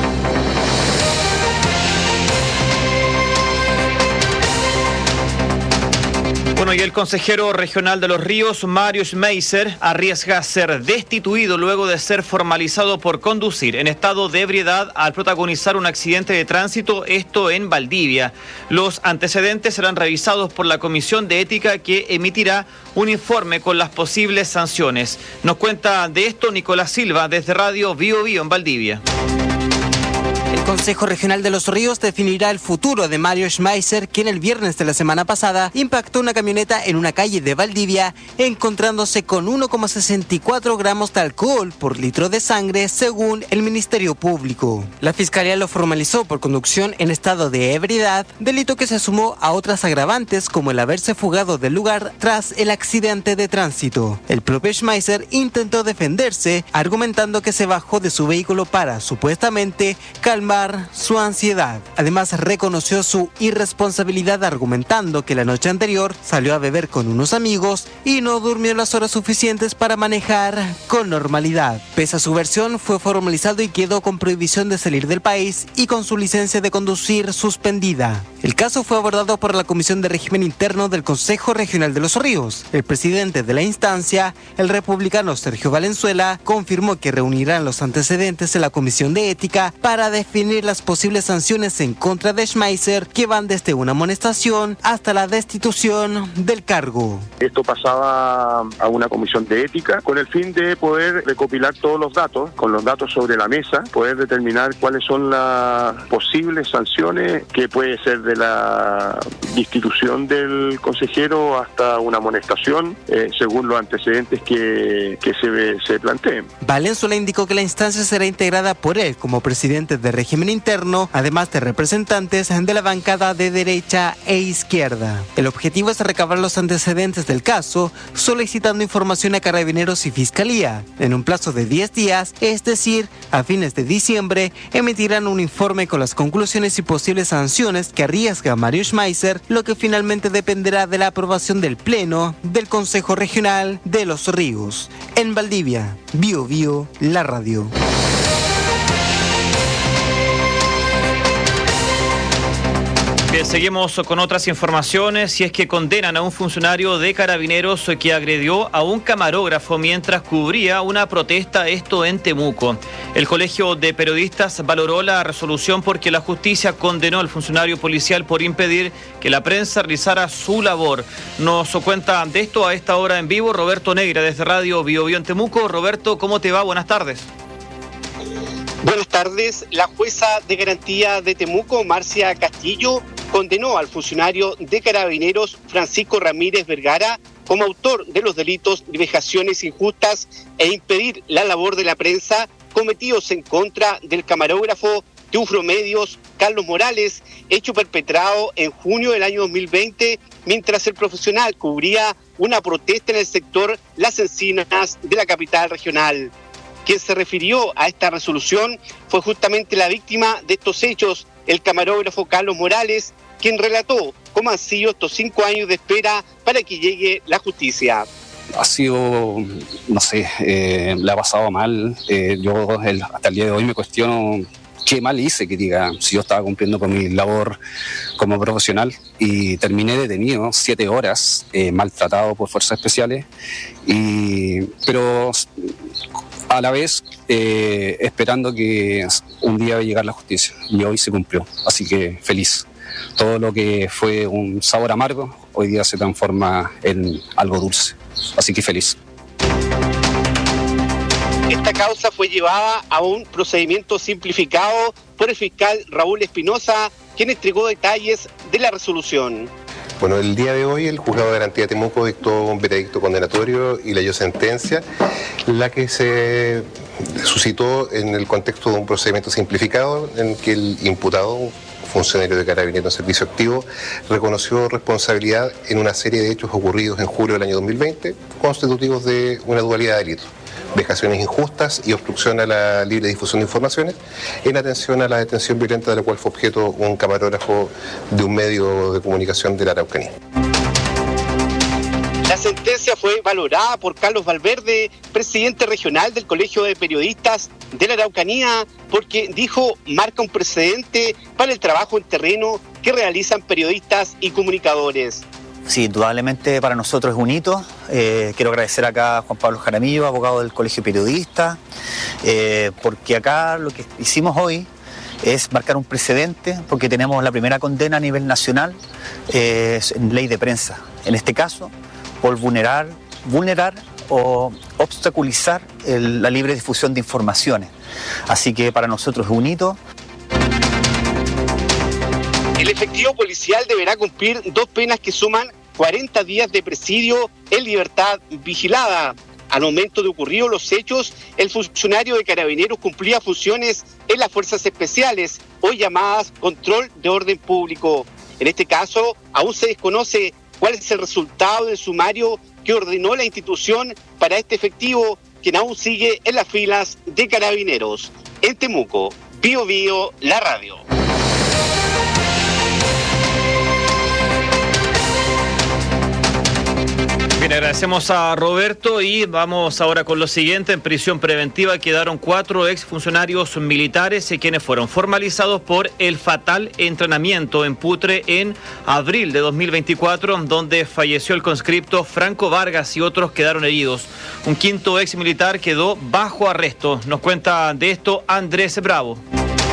Bueno, y el consejero regional de Los Ríos, Mario Schmeiser, arriesga ser destituido luego de ser formalizado por conducir en estado de ebriedad al protagonizar un accidente de tránsito, esto en Valdivia. Los antecedentes serán revisados por la Comisión de Ética, que emitirá un informe con las posibles sanciones. Nos cuenta de esto Nicolás Silva desde Radio Bio Bio en Valdivia. El Consejo Regional de Los Ríos definirá el futuro de Mario Schmeiser, quien el viernes de la semana pasada impactó una camioneta en una calle de Valdivia, encontrándose con uno coma sesenta y cuatro gramos de alcohol por litro de sangre, según el Ministerio Público. La Fiscalía lo formalizó por conducción en estado de ebriedad, delito que se sumó a otras agravantes como el haberse fugado del lugar tras el accidente de tránsito. El propio Schmeiser intentó defenderse, argumentando que se bajó de su vehículo para, supuestamente, calmar su ansiedad. Además, reconoció su irresponsabilidad argumentando que la noche anterior salió a beber con unos amigos y no durmió las horas suficientes para manejar con normalidad. Pese a su versión, fue formalizado y quedó con prohibición de salir del país y con su licencia de conducir suspendida. El caso fue abordado por la Comisión de Régimen Interno del Consejo Regional de Los Ríos. El presidente de la instancia, el republicano Sergio Valenzuela, confirmó que reunirán los antecedentes en la Comisión de Ética para definir definir las posibles sanciones en contra de Schmeiser, que van desde una amonestación hasta la destitución del cargo. Esto pasaba a una comisión de ética con el fin de poder recopilar todos los datos, con los datos sobre la mesa, poder determinar cuáles son las posibles sanciones, que puede ser de la destitución del consejero hasta una amonestación, eh, según los antecedentes que, que se, se planteen. Valenzuela indicó que la instancia será integrada por él como presidente del régimen interno, además de representantes de la bancada de derecha e izquierda. El objetivo es recabar los antecedentes del caso, solicitando información a Carabineros y Fiscalía. En un plazo de diez días, es decir, a fines de diciembre, emitirán un informe con las conclusiones y posibles sanciones que arriesga a Mario Schmeiser, lo que finalmente dependerá de la aprobación del Pleno del Consejo Regional de Los Ríos. En Valdivia, Bio Bio, la radio. Bien, seguimos con otras informaciones, y es que condenan a un funcionario de Carabineros que agredió a un camarógrafo mientras cubría una protesta, esto en Temuco. El Colegio de Periodistas valoró la resolución porque la justicia condenó al funcionario policial por impedir que la prensa realizara su labor. Nos cuenta de esto a esta hora en vivo Roberto Negra desde Radio Bio Bio en Temuco. Roberto, ¿cómo te va? Buenas tardes. Buenas tardes. La jueza de garantía de Temuco, Marcia Castillo, condenó al funcionario de Carabineros Francisco Ramírez Vergara como autor de los delitos de vejaciones injustas e impedir la labor de la prensa cometidos en contra del camarógrafo de Ufromedios Carlos Morales, hecho perpetrado en junio del año dos mil veinte, mientras el profesional cubría una protesta en el sector Las Encinas de la capital regional. Quien se refirió a esta resolución fue justamente la víctima de estos hechos, el camarógrafo Carlos Morales, quien relató cómo han sido estos cinco años de espera para que llegue la justicia. Ha sido, no sé, eh, le ha pasado mal. Eh, yo el, hasta el día de hoy me cuestiono qué mal hice, que diga, si yo estaba cumpliendo con mi labor como profesional y terminé detenido siete horas, eh, maltratado por fuerzas especiales, y, pero a la vez eh, esperando que un día iba a llegar la justicia, y hoy se cumplió, así que feliz. Todo lo que fue un sabor amargo, hoy día se transforma en algo dulce, así que feliz. Esta causa fue llevada a un procedimiento simplificado por el fiscal Raúl Espinosa, quien entregó detalles de la resolución. Bueno, el día de hoy el Juzgado de Garantía de Temuco dictó un veredicto condenatorio y leyó sentencia, la que se suscitó en el contexto de un procedimiento simplificado en que el imputado, funcionario de Carabineros en servicio activo, reconoció responsabilidad en una serie de hechos ocurridos en julio del año dos mil veinte, constitutivos de una dualidad de delitos: vejaciones injustas y obstrucción a la libre difusión de informaciones, en atención a la detención violenta de la cual fue objeto un camarógrafo de un medio de comunicación de la Araucanía. La sentencia fue valorada por Carlos Valverde, presidente regional del Colegio de Periodistas de la Araucanía, porque dijo marca un precedente para el trabajo en terreno que realizan periodistas y comunicadores. Sí, indudablemente para nosotros es un hito. Eh, quiero agradecer acá a Juan Pablo Jaramillo, abogado del Colegio de Periodistas, eh, porque acá lo que hicimos hoy es marcar un precedente, porque tenemos la primera condena a nivel nacional eh, en ley de prensa. En este caso, por vulnerar, vulnerar o obstaculizar el, la libre difusión de informaciones. Así que para nosotros es un hito. El efectivo policial deberá cumplir dos penas que suman cuarenta días de presidio en libertad vigilada. Al momento de ocurridos los hechos, el funcionario de Carabineros cumplía funciones en las fuerzas especiales, hoy llamadas control de orden público. En este caso, aún se desconoce cuál es el resultado del sumario que ordenó la institución para este efectivo, quien aún sigue en las filas de Carabineros. En Temuco, Bio Bio, la radio. Bien, agradecemos a Roberto y vamos ahora con lo siguiente. En prisión preventiva quedaron cuatro exfuncionarios militares quienes fueron formalizados por el fatal entrenamiento en Putre en abril de dos mil veinticuatro, donde falleció el conscripto Franco Vargas y otros quedaron heridos. Un quinto ex militar quedó bajo arresto. Nos cuenta de esto Andrés Bravo.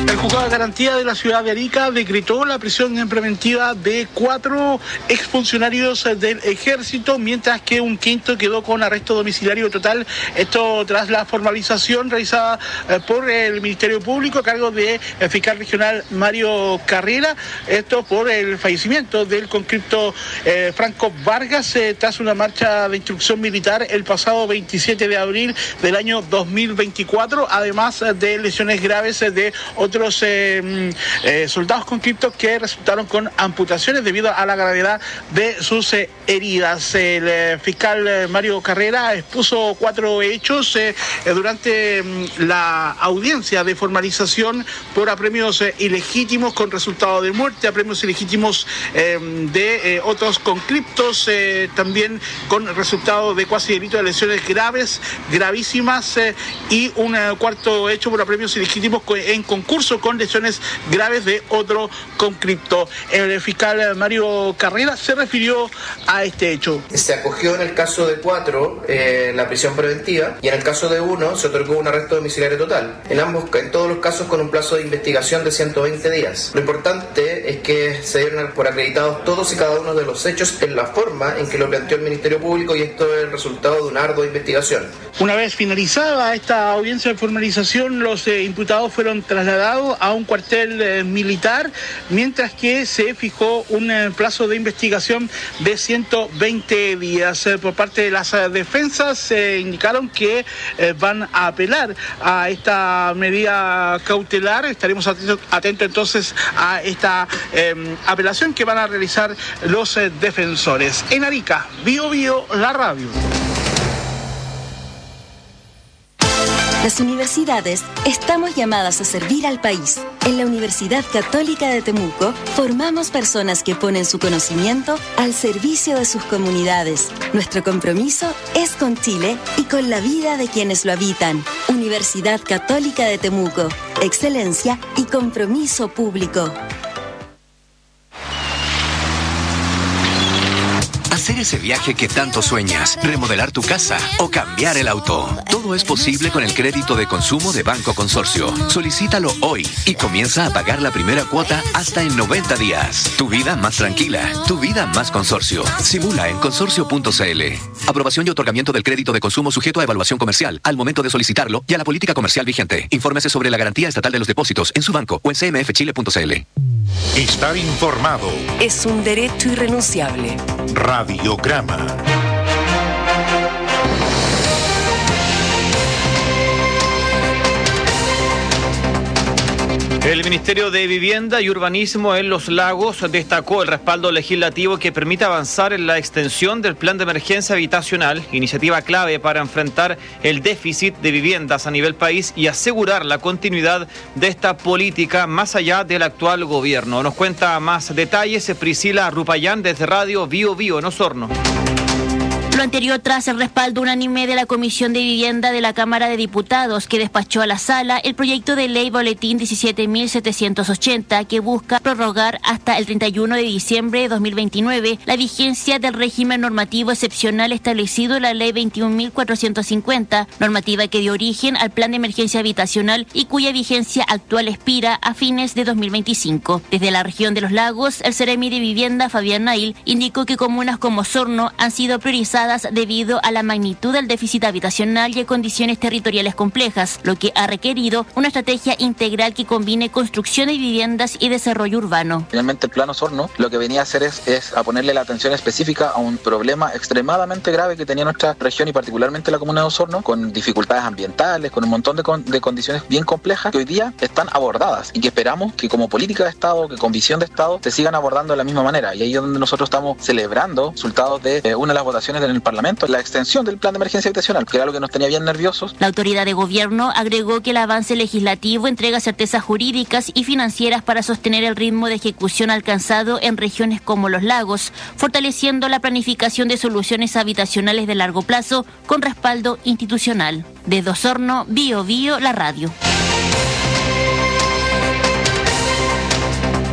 El juzgado de garantía de la ciudad de Arica decretó la prisión preventiva de cuatro exfuncionarios del ejército, mientras que un quinto quedó con arresto domiciliario total. Esto tras la formalización realizada por el Ministerio Público a cargo del fiscal regional Mario Carrera. Esto por el fallecimiento del conscripto eh, Franco Vargas eh, tras una marcha de instrucción militar el pasado veintisiete de abril del año dos mil veinticuatro, además de lesiones graves de otros Eh, eh, soldados conscriptos que resultaron con amputaciones debido a la gravedad de sus eh, heridas. El eh, fiscal eh, Mario Carrera expuso cuatro hechos eh, eh, durante mm, la audiencia de formalización por apremios eh, ilegítimos con resultado de muerte, apremios ilegítimos eh, de eh, otros conscriptos, eh, también con resultado de cuasi delito de lesiones graves, gravísimas, eh, y un eh, cuarto hecho por apremios ilegítimos en concurso con lesiones graves de otro conscripto. El fiscal Mario Carrera se refirió a este hecho. Se acogió en el caso de cuatro eh, la prisión preventiva y en el caso de uno se otorgó un arresto domiciliario total. En ambos, en todos los casos con un plazo de investigación de ciento veinte días. Lo importante es que se dieron por acreditados todos y cada uno de los hechos en la forma en que lo planteó el Ministerio Público, y esto es el resultado de una ardua investigación. Una vez finalizada esta audiencia de formalización, los eh, imputados fueron trasladados a un cuartel eh, militar, mientras que se fijó un eh, plazo de investigación de ciento veinte días. Eh, por parte de las eh, defensas se eh, indicaron que eh, van a apelar a esta medida cautelar. Estaremos atentos, atentos entonces a esta eh, apelación que van a realizar los eh, defensores. En Arica, Bio Bio, la radio. Las universidades estamos llamadas a servir al país. En la Universidad Católica de Temuco formamos personas que ponen su conocimiento al servicio de sus comunidades. Nuestro compromiso es con Chile y con la vida de quienes lo habitan. Universidad Católica de Temuco. Excelencia y compromiso público. Hacer ese viaje que tanto sueñas, remodelar tu casa o cambiar el auto. Todo es posible con el crédito de consumo de Banco Consorcio. Solicítalo hoy y comienza a pagar la primera cuota hasta en noventa días. Tu vida más tranquila, tu vida más Consorcio. Simula en consorcio punto c l. Aprobación y otorgamiento del crédito de consumo sujeto a evaluación comercial al momento de solicitarlo y a la política comercial vigente. Infórmese sobre la garantía estatal de los depósitos en su banco o en c m f chile punto c l. Estar informado es un derecho irrenunciable. Radiograma. El Ministerio de Vivienda y Urbanismo en Los Lagos destacó el respaldo legislativo que permite avanzar en la extensión del Plan de Emergencia Habitacional, iniciativa clave para enfrentar el déficit de viviendas a nivel país y asegurar la continuidad de esta política más allá del actual gobierno. Nos cuenta más detalles Priscila Rupayán desde Radio Bio Bio en Osorno. Lo anterior tras el respaldo unánime de la Comisión de Vivienda de la Cámara de Diputados, que despachó a la sala el proyecto de ley boletín diecisiete mil setecientos ochenta, que busca prorrogar hasta el treinta y uno de diciembre de dos mil veintinueve la vigencia del régimen normativo excepcional establecido en la ley veintiún mil cuatrocientos cincuenta, normativa que dio origen al Plan de Emergencia Habitacional y cuya vigencia actual expira a fines de dos mil veinticinco. Desde la región de Los Lagos, el Seremi de Vivienda, Fabián Nail, indicó que comunas como Osorno han sido priorizadas debido a la magnitud del déficit habitacional y a condiciones territoriales complejas, lo que ha requerido una estrategia integral que combine construcción de viviendas y desarrollo urbano. Finalmente el Plan Osorno lo que venía a hacer es, es a ponerle la atención específica a un problema extremadamente grave que tenía nuestra región y particularmente la comuna de Osorno, con dificultades ambientales, con un montón de, con, de condiciones bien complejas que hoy día están abordadas y que esperamos que como política de Estado, que con visión de Estado, se sigan abordando de la misma manera. Y ahí es donde nosotros estamos celebrando resultados de eh, una de las votaciones del Parlamento, la extensión del Plan de Emergencia Habitacional, que era algo que nos tenía bien nerviosos. La autoridad de gobierno agregó que el avance legislativo entrega certezas jurídicas y financieras para sostener el ritmo de ejecución alcanzado en regiones como Los Lagos, fortaleciendo la planificación de soluciones habitacionales de largo plazo con respaldo institucional. Desde Osorno, Bio Bio, la radio.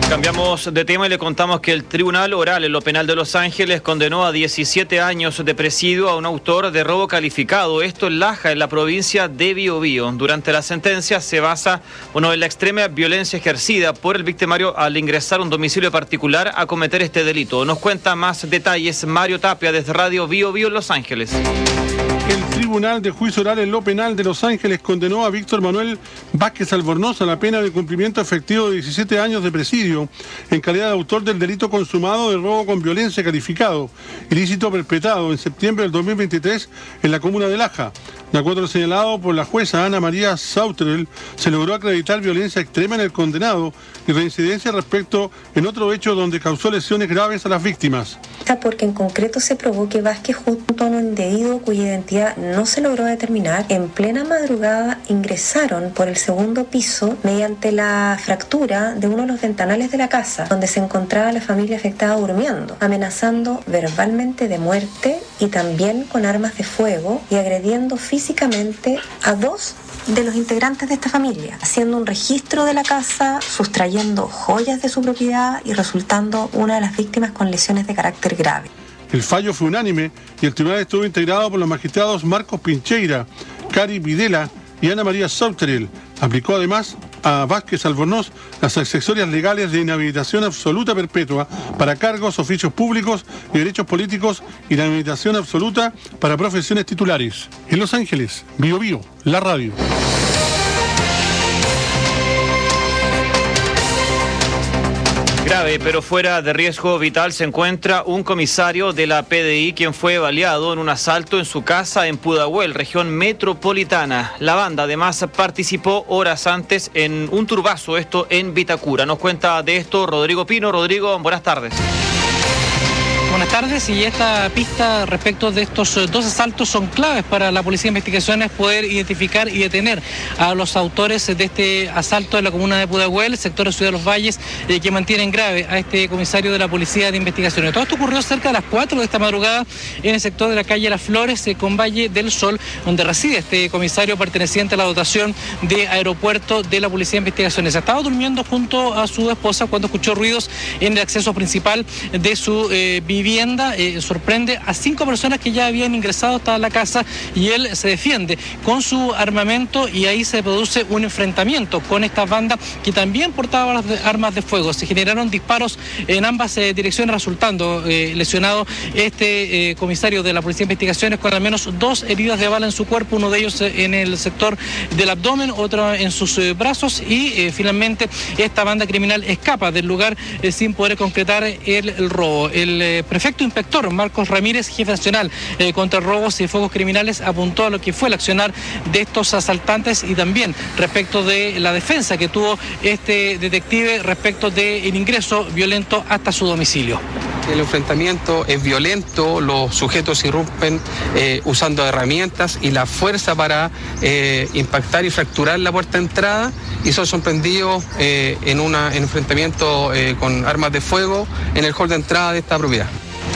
Cambiamos de tema y le contamos que el Tribunal Oral en lo Penal de Los Ángeles condenó a diecisiete años de presidio a un autor de robo calificado, esto en Laja, en la provincia de Biobío. Durante la sentencia se basa bueno, en la extrema violencia ejercida por el victimario al ingresar a un domicilio particular a cometer este delito. Nos cuenta más detalles Mario Tapia desde Radio Biobío en Los Ángeles. El Tribunal de Juicio Oral en lo Penal de Los Ángeles condenó a Víctor Manuel Vázquez Albornoz a la pena de cumplimiento efectivo de diecisiete años de presidio en calidad de autor del delito consumado de robo con violencia calificado, ilícito perpetrado en septiembre del dos mil veintitrés en la comuna de Laja. De acuerdo al señalado por la jueza Ana María Sauterel, se logró acreditar violencia extrema en el condenado y reincidencia respecto en otro hecho donde causó lesiones graves a las víctimas. Porque en concreto se probó que Vázquez, junto a un individuo cuya identidad no se logró determinar, en plena madrugada ingresaron por el segundo piso mediante la fractura de uno de los ventanales de la casa, donde se encontraba la familia afectada durmiendo, amenazando verbalmente de muerte y también con armas de fuego y agrediendo físicamente a dos de los integrantes de esta familia, haciendo un registro de la casa, sustrayendo joyas de su propiedad y resultando una de las víctimas con lesiones de carácter grave. El fallo fue unánime y el tribunal estuvo integrado por los magistrados Marcos Pincheira, Cari Videla y Ana María Sauterel. Aplicó además a Vázquez Albornoz las accesorias legales de inhabilitación absoluta perpetua para cargos, oficios públicos y derechos políticos y la inhabilitación absoluta para profesiones titulares. En Los Ángeles, Bio Bio, la radio. Grave, pero fuera de riesgo vital se encuentra un comisario de la P D I quien fue baleado en un asalto en su casa en Pudahuel, región metropolitana. La banda además participó horas antes en un turbazo, esto en Vitacura. Nos cuenta de esto Rodrigo Pino. Rodrigo, buenas tardes. Buenas tardes, y esta pista respecto de estos dos asaltos son claves para la Policía de Investigaciones poder identificar y detener a los autores de este asalto en la comuna de Pudahuel, sector de Ciudad de los Valles, eh, que mantienen grave a este comisario de la Policía de Investigaciones. Todo esto ocurrió cerca de las cuatro de esta madrugada en el sector de la calle Las Flores eh, con Valle del Sol, donde reside este comisario perteneciente a la dotación de aeropuerto de la Policía de Investigaciones. Estaba durmiendo junto a su esposa cuando escuchó ruidos en el acceso principal de su eh, vivienda. Eh, sorprende a cinco personas que ya habían ingresado hasta la casa y él se defiende con su armamento y ahí se produce un enfrentamiento con esta banda que también portaba armas de fuego. Se generaron disparos en ambas eh, direcciones, resultando eh, lesionado este eh, comisario de la Policía de Investigaciones con al menos dos heridas de bala en su cuerpo, uno de ellos eh, en el sector del abdomen, otro en sus eh, brazos y eh, finalmente esta banda criminal escapa del lugar eh, sin poder concretar el, el robo. El eh, prefecto inspector Marcos Ramírez, jefe nacional eh, contra robos y fuegos criminales, apuntó a lo que fue el accionar de estos asaltantes y también respecto de la defensa que tuvo este detective respecto del ingreso violento hasta su domicilio. El enfrentamiento es violento, los sujetos irrumpen eh, usando herramientas y la fuerza para eh, impactar y fracturar la puerta de entrada y son sorprendidos eh, en un enfrentamiento eh, con armas de fuego en el hall de entrada de esta propiedad.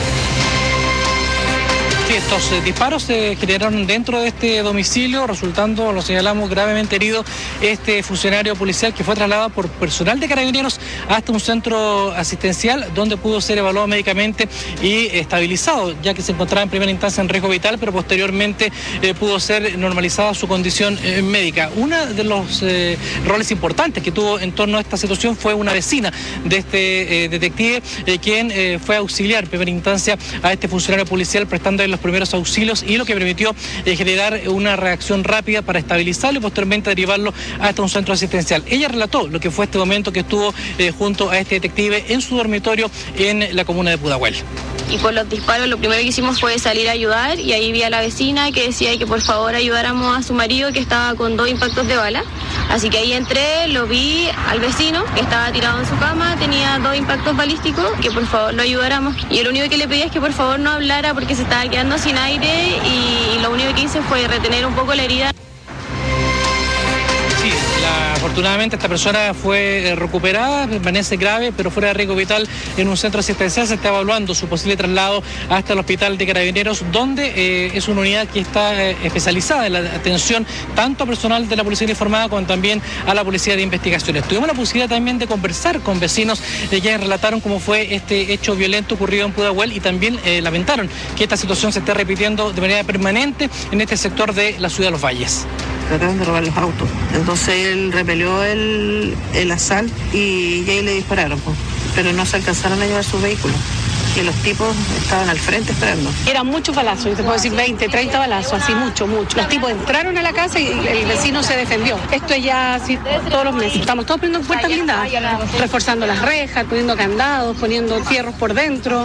Estos eh, disparos se generaron dentro de este domicilio, resultando, lo señalamos, gravemente herido este funcionario policial que fue trasladado por personal de Carabineros hasta un centro asistencial donde pudo ser evaluado médicamente y estabilizado, ya que se encontraba en primera instancia en riesgo vital, pero posteriormente eh, pudo ser normalizada su condición eh, médica. Uno de los eh, roles importantes que tuvo en torno a esta situación fue una vecina de este eh, detective, eh, quien eh, fue a auxiliar en primera instancia a este funcionario policial prestando los primeros auxilios y lo que permitió eh, generar una reacción rápida para estabilizarlo y posteriormente derivarlo hasta un centro asistencial. Ella relató lo que fue este momento que estuvo eh, junto a este detective en su dormitorio en la comuna de Pudahuel. Y con los disparos lo primero que hicimos fue salir a ayudar y ahí vi a la vecina que decía que por favor ayudáramos a su marido que estaba con dos impactos de bala. Así que ahí entré, lo vi al vecino que estaba tirado en su cama, tenía dos impactos balísticos, que por favor lo ayudáramos. Y lo único que le pedí es que por favor no hablara porque se estaba quedando sin aire y lo único que hice fue retener un poco la herida. Sí, la Afortunadamente esta persona fue recuperada, permanece grave, pero fuera de riesgo vital en un centro asistencial. Se está evaluando su posible traslado hasta el hospital de Carabineros, donde eh, es una unidad que está eh, especializada en la atención tanto a personal de la Policía Uniformada como también a la Policía de Investigaciones. Tuvimos la posibilidad también de conversar con vecinos de quienes relataron cómo fue este hecho violento ocurrido en Pudahuel y también eh, lamentaron que esta situación se esté repitiendo de manera permanente en este sector de la ciudad de Los Valles. Trataron de robar los autos, entonces él repelió el, el asalto y, y ahí le dispararon, pues. Pero no se alcanzaron a llevar sus vehículos. Y los tipos estaban al frente esperando. Eran muchos balazos, te puedo decir veinte, treinta balazos, así mucho, mucho. Los tipos entraron a la casa y el vecino se defendió. Esto es ya así todos los meses. Estamos todos poniendo puertas blindadas, reforzando las rejas, poniendo candados, poniendo fierros por dentro.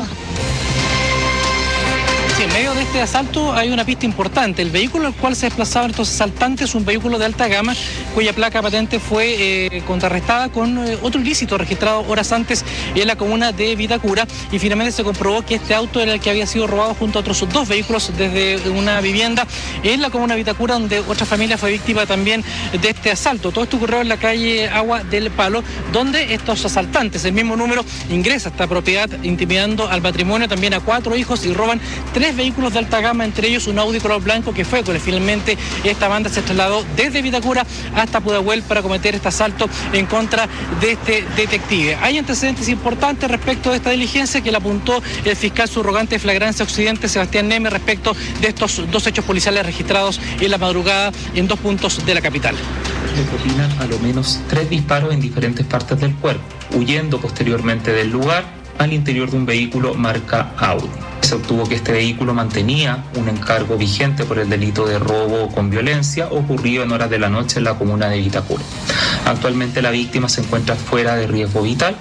Sí, en medio de este asalto hay una pista importante. El vehículo al cual se desplazaban estos asaltantes es un vehículo de alta gama cuya placa patente fue eh, contrarrestada con eh, otro ilícito registrado horas antes en la comuna de Vitacura, y finalmente se comprobó que este auto era el que había sido robado junto a otros dos vehículos desde una vivienda en la comuna de Vitacura, donde otra familia fue víctima también de este asalto. Todo esto ocurrió en la calle Agua del Palo, donde estos asaltantes, el mismo número, ingresa a esta propiedad intimidando al matrimonio, también a cuatro hijos, y roban tres vehículos de alta gama, entre ellos un Audi color blanco, que fue con el que finalmente esta banda se trasladó desde Vitacura hasta Pudahuel para cometer este asalto en contra de este detective. Hay antecedentes importantes respecto de esta diligencia que le apuntó el fiscal subrogante de Flagrancia Occidente, Sebastián Neme, respecto de estos dos hechos policiales registrados en la madrugada en dos puntos de la capital. Le propinan a lo menos tres disparos en diferentes partes del cuerpo, huyendo posteriormente del lugar al interior de un vehículo marca Audi. Se obtuvo que este vehículo mantenía un encargo vigente por el delito de robo con violencia ocurrido en horas de la noche en la comuna de Vitacura. Actualmente la víctima se encuentra fuera de riesgo vital.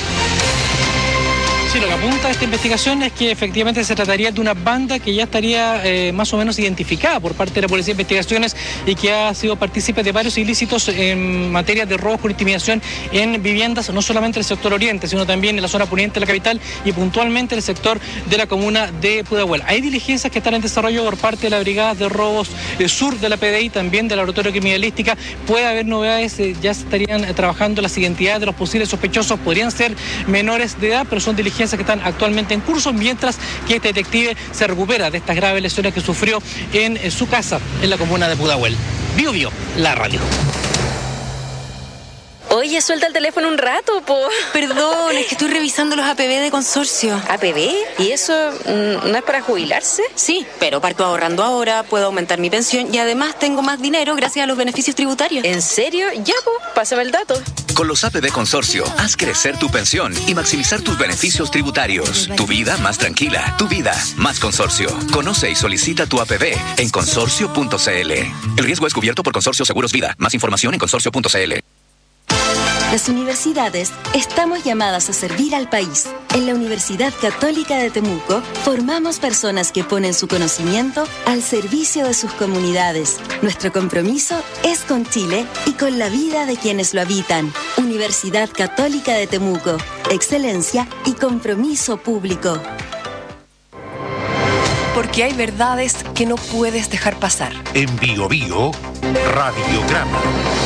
Sí, lo que apunta a esta investigación es que efectivamente se trataría de una banda que ya estaría eh, más o menos identificada por parte de la Policía de Investigaciones y que ha sido partícipe de varios ilícitos en materia de robos con intimidación en viviendas, no solamente en el sector oriente, sino también en la zona poniente de la capital y puntualmente en el sector de la comuna de Pudahuel. Hay diligencias que están en desarrollo por parte de la Brigada de Robos eh, Sur de la P D I, también del Laboratorio de Criminalística. Puede haber novedades, eh, ya se estarían eh, trabajando las identidades de los posibles sospechosos, podrían ser menores de edad, pero son diligencias que están actualmente en curso, mientras que este detective se recupera de estas graves lesiones que sufrió en, en su casa en la comuna de Pudahuel. Bio Bio, la radio. Oye, suelta el teléfono un rato, po. Perdón, es que estoy revisando los A P B de consorcio. ¿A P B? ¿Y eso mm, no es para jubilarse? Sí, pero parto ahorrando ahora, puedo aumentar mi pensión y además tengo más dinero gracias a los beneficios tributarios. ¿En serio? Ya, po, pásame el dato. Con los A P B Consorcio, haz crecer tu pensión y maximizar tus beneficios tributarios. Tu vida más tranquila, tu vida más consorcio. Conoce y solicita tu A P B en consorcio punto c l. El riesgo es cubierto por Consorcio Seguros Vida. Más información en consorcio punto c l. Las universidades estamos llamadas a servir al país. En la Universidad Católica de Temuco formamos personas que ponen su conocimiento al servicio de sus comunidades. Nuestro compromiso es con Chile y con la vida de quienes lo habitan. Universidad Católica de Temuco. Excelencia y compromiso público. Porque hay verdades que no puedes dejar pasar. En Bio Bio, Radiograma.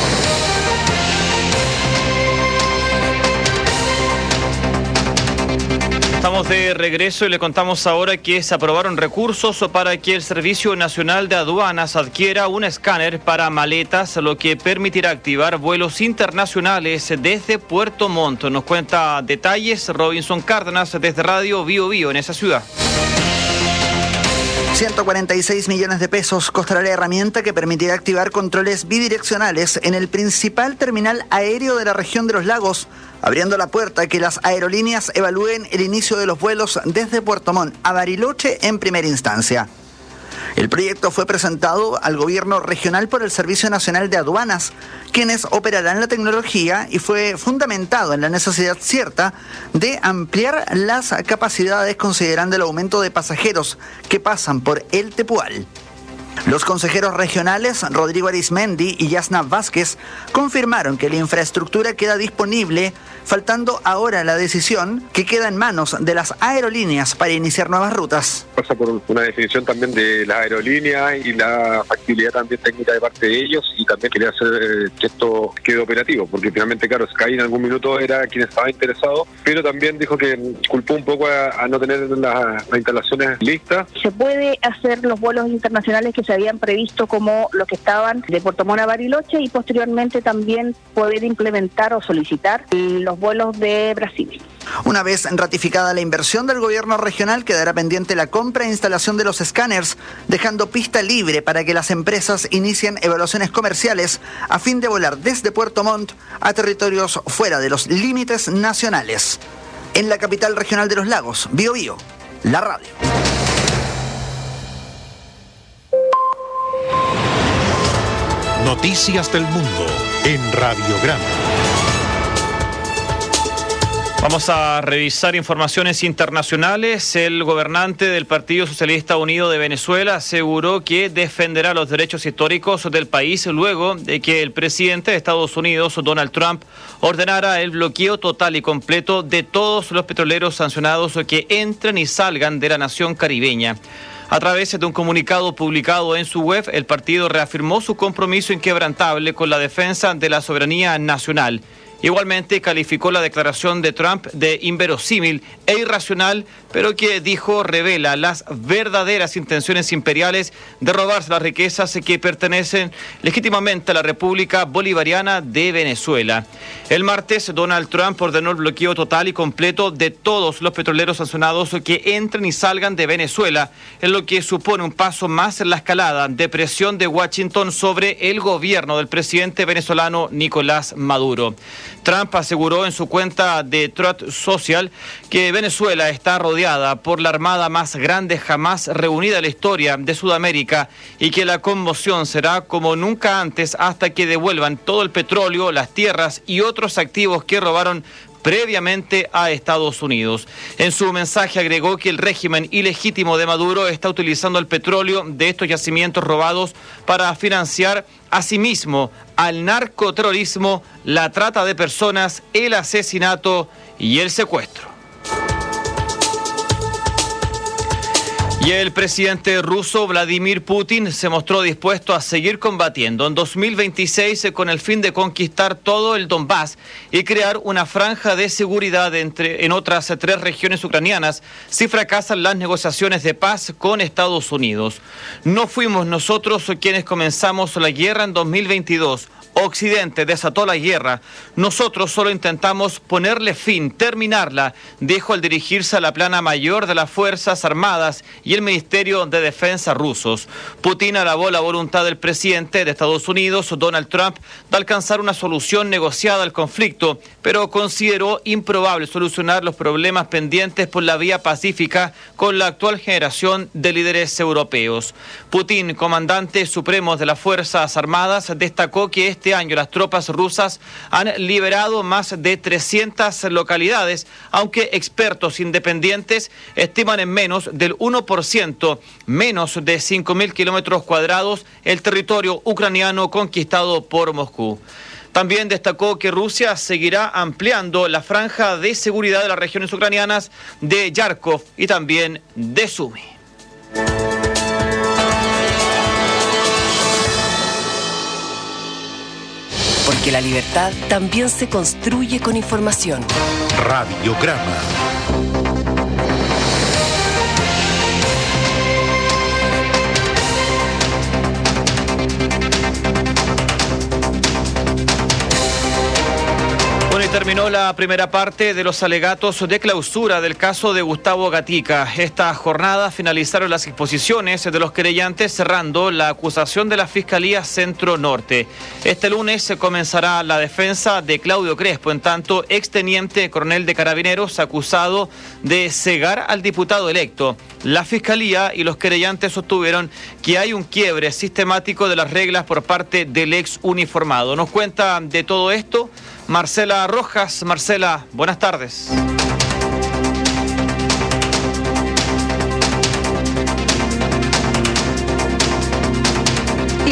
Estamos de regreso y le contamos ahora que se aprobaron recursos para que el Servicio Nacional de Aduanas adquiera un escáner para maletas, lo que permitirá activar vuelos internacionales desde Puerto Montt. Nos cuenta detalles Robinson Cárdenas desde Radio Bio Bio en esa ciudad. ciento cuarenta y seis millones de pesos costará la herramienta que permitirá activar controles bidireccionales en el principal terminal aéreo de la región de los lagos, abriendo la puerta a que las aerolíneas evalúen el inicio de los vuelos desde Puerto Montt a Bariloche en primera instancia. El proyecto fue presentado al gobierno regional por el Servicio Nacional de Aduanas, quienes operarán la tecnología, y fue fundamentado en la necesidad cierta de ampliar las capacidades considerando el aumento de pasajeros que pasan por el Tepual. Los consejeros regionales Rodrigo Arismendi y Yasna Vázquez confirmaron que la infraestructura queda disponible faltando ahora la decisión que queda en manos de las aerolíneas para iniciar nuevas rutas. Pasa por una definición también de las aerolíneas y la factibilidad también técnica de parte de ellos, y también quería hacer que esto quede operativo, porque finalmente, claro, Sky en algún minuto era quien estaba interesado, pero también dijo que culpó un poco a, a no tener las, las instalaciones listas. Se puede hacer los vuelos internacionales que se habían previsto, como los que estaban de Puerto Montt a Bariloche, y posteriormente también poder implementar o solicitar los vuelos de Brasil. Una vez ratificada la inversión del gobierno regional, quedará pendiente la compra e instalación de los escáneres, dejando pista libre para que las empresas inicien evaluaciones comerciales a fin de volar desde Puerto Montt a territorios fuera de los límites nacionales. En la capital regional de los lagos, Bío Bío, la radio. Noticias del mundo en Radiograma. Vamos a revisar informaciones internacionales. El gobernante del Partido Socialista Unido de Venezuela aseguró que defenderá los derechos históricos del país luego de que el presidente de Estados Unidos, Donald Trump, ordenara el bloqueo total y completo de todos los petroleros sancionados que entren y salgan de la nación caribeña. A través de un comunicado publicado en su web, el partido reafirmó su compromiso inquebrantable con la defensa de la soberanía nacional. Igualmente calificó la declaración de Trump de inverosímil e irracional, pero que dijo revela las verdaderas intenciones imperiales de robarse las riquezas que pertenecen legítimamente a la República Bolivariana de Venezuela. El martes, Donald Trump ordenó el bloqueo total y completo de todos los petroleros sancionados que entren y salgan de Venezuela, en lo que supone un paso más en la escalada de presión de Washington sobre el gobierno del presidente venezolano Nicolás Maduro. Trump aseguró en su cuenta de Truth Social que Venezuela está rodeada por la armada más grande jamás reunida en la historia de Sudamérica y que la conmoción será como nunca antes hasta que devuelvan todo el petróleo, las tierras y otros activos que robaron previamente a Estados Unidos. En su mensaje agregó que el régimen ilegítimo de Maduro está utilizando el petróleo de estos yacimientos robados para financiar asimismo al narcoterrorismo, la trata de personas, el asesinato y el secuestro. Y el presidente ruso Vladimir Putin se mostró dispuesto a seguir combatiendo en dos mil veintiséis con el fin de conquistar todo el Donbass y crear una franja de seguridad entre, en otras tres regiones ucranianas si fracasan las negociaciones de paz con Estados Unidos. No fuimos nosotros quienes comenzamos la guerra en dos mil veintidós. Occidente desató la guerra. Nosotros solo intentamos ponerle fin, terminarla, dijo al dirigirse a la plana mayor de las Fuerzas Armadas y el Ministerio de Defensa rusos. Putin alabó la voluntad del presidente de Estados Unidos, Donald Trump, de alcanzar una solución negociada al conflicto, pero consideró improbable solucionar los problemas pendientes por la vía pacífica con la actual generación de líderes europeos. Putin, comandante supremo de las Fuerzas Armadas, destacó que este año las tropas rusas han liberado más de trescientas localidades, aunque expertos independientes estiman en menos del uno por ciento, menos de cinco mil kilómetros cuadrados, el territorio ucraniano conquistado por Moscú. También destacó que Rusia seguirá ampliando la franja de seguridad de las regiones ucranianas de Yarkov y también de Sumy. Porque la libertad también se construye con información. Radiograma. Terminó la primera parte de los alegatos de clausura del caso de Gustavo Gatica. Esta jornada finalizaron las exposiciones de los querellantes cerrando la acusación de la Fiscalía Centro Norte. Este lunes comenzará la defensa de Claudio Crespo, en tanto exteniente coronel de Carabineros acusado de cegar al diputado electo. La Fiscalía y los querellantes sostuvieron que hay un quiebre sistemático de las reglas por parte del ex uniformado. Nos cuenta de todo esto Marcela Rojas. Marcela, buenas tardes.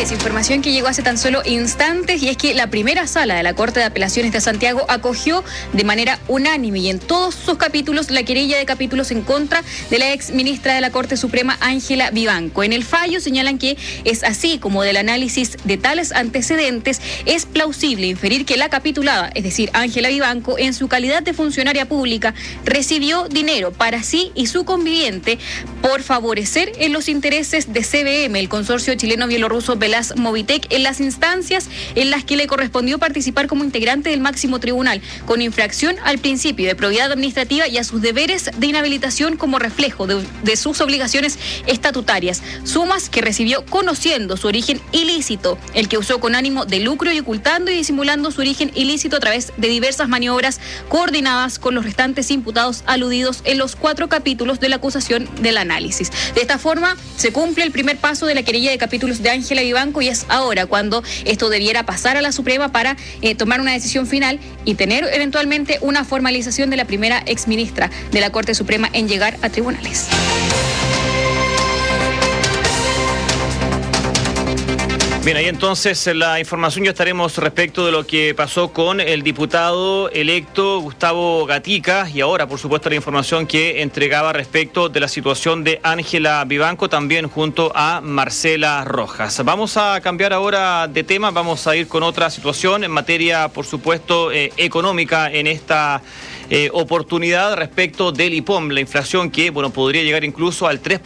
Buenas, información que llegó hace tan solo instantes, y es que la primera sala de la Corte de Apelaciones de Santiago acogió de manera unánime y en todos sus capítulos la querella de capítulos en contra de la ex ministra de la Corte Suprema, Ángela Vivanco. En el fallo señalan que es así como del análisis de tales antecedentes es plausible inferir que la capitulada, es decir, Ángela Vivanco, en su calidad de funcionaria pública, recibió dinero para sí y su conviviente por favorecer en los intereses de C B M, el consorcio chileno-bielorruso Velas Movitec, en las instancias en las que le correspondió participar como integrante del máximo tribunal, con infracción al principio de probidad administrativa y a sus deberes de inhabilitación como reflejo de, de sus obligaciones estatutarias, sumas que recibió conociendo su origen ilícito, el que usó con ánimo de lucro y ocultando y disimulando su origen ilícito a través de diversas maniobras coordinadas con los restantes imputados aludidos en los cuatro capítulos de la acusación del análisis. De esta forma, se cumple el primer paso de la querella de capítulos de Ángela Vivanco, y es ahora cuando esto debiera pasar a la Suprema para eh, tomar una decisión final y tener eventualmente una formalización de la primera exministra de la Corte Suprema en llegar a tribunales. Bien, ahí entonces la información ya estaremos respecto de lo que pasó con el diputado electo Gustavo Gatica, y ahora, por supuesto, la información que entregaba respecto de la situación de Ángela Vivanco, también junto a Marcela Rojas. Vamos a cambiar ahora de tema, vamos a ir con otra situación en materia, por supuesto, eh, económica en esta eh, oportunidad respecto del I P O M, la inflación que, bueno, podría llegar incluso al tres por ciento.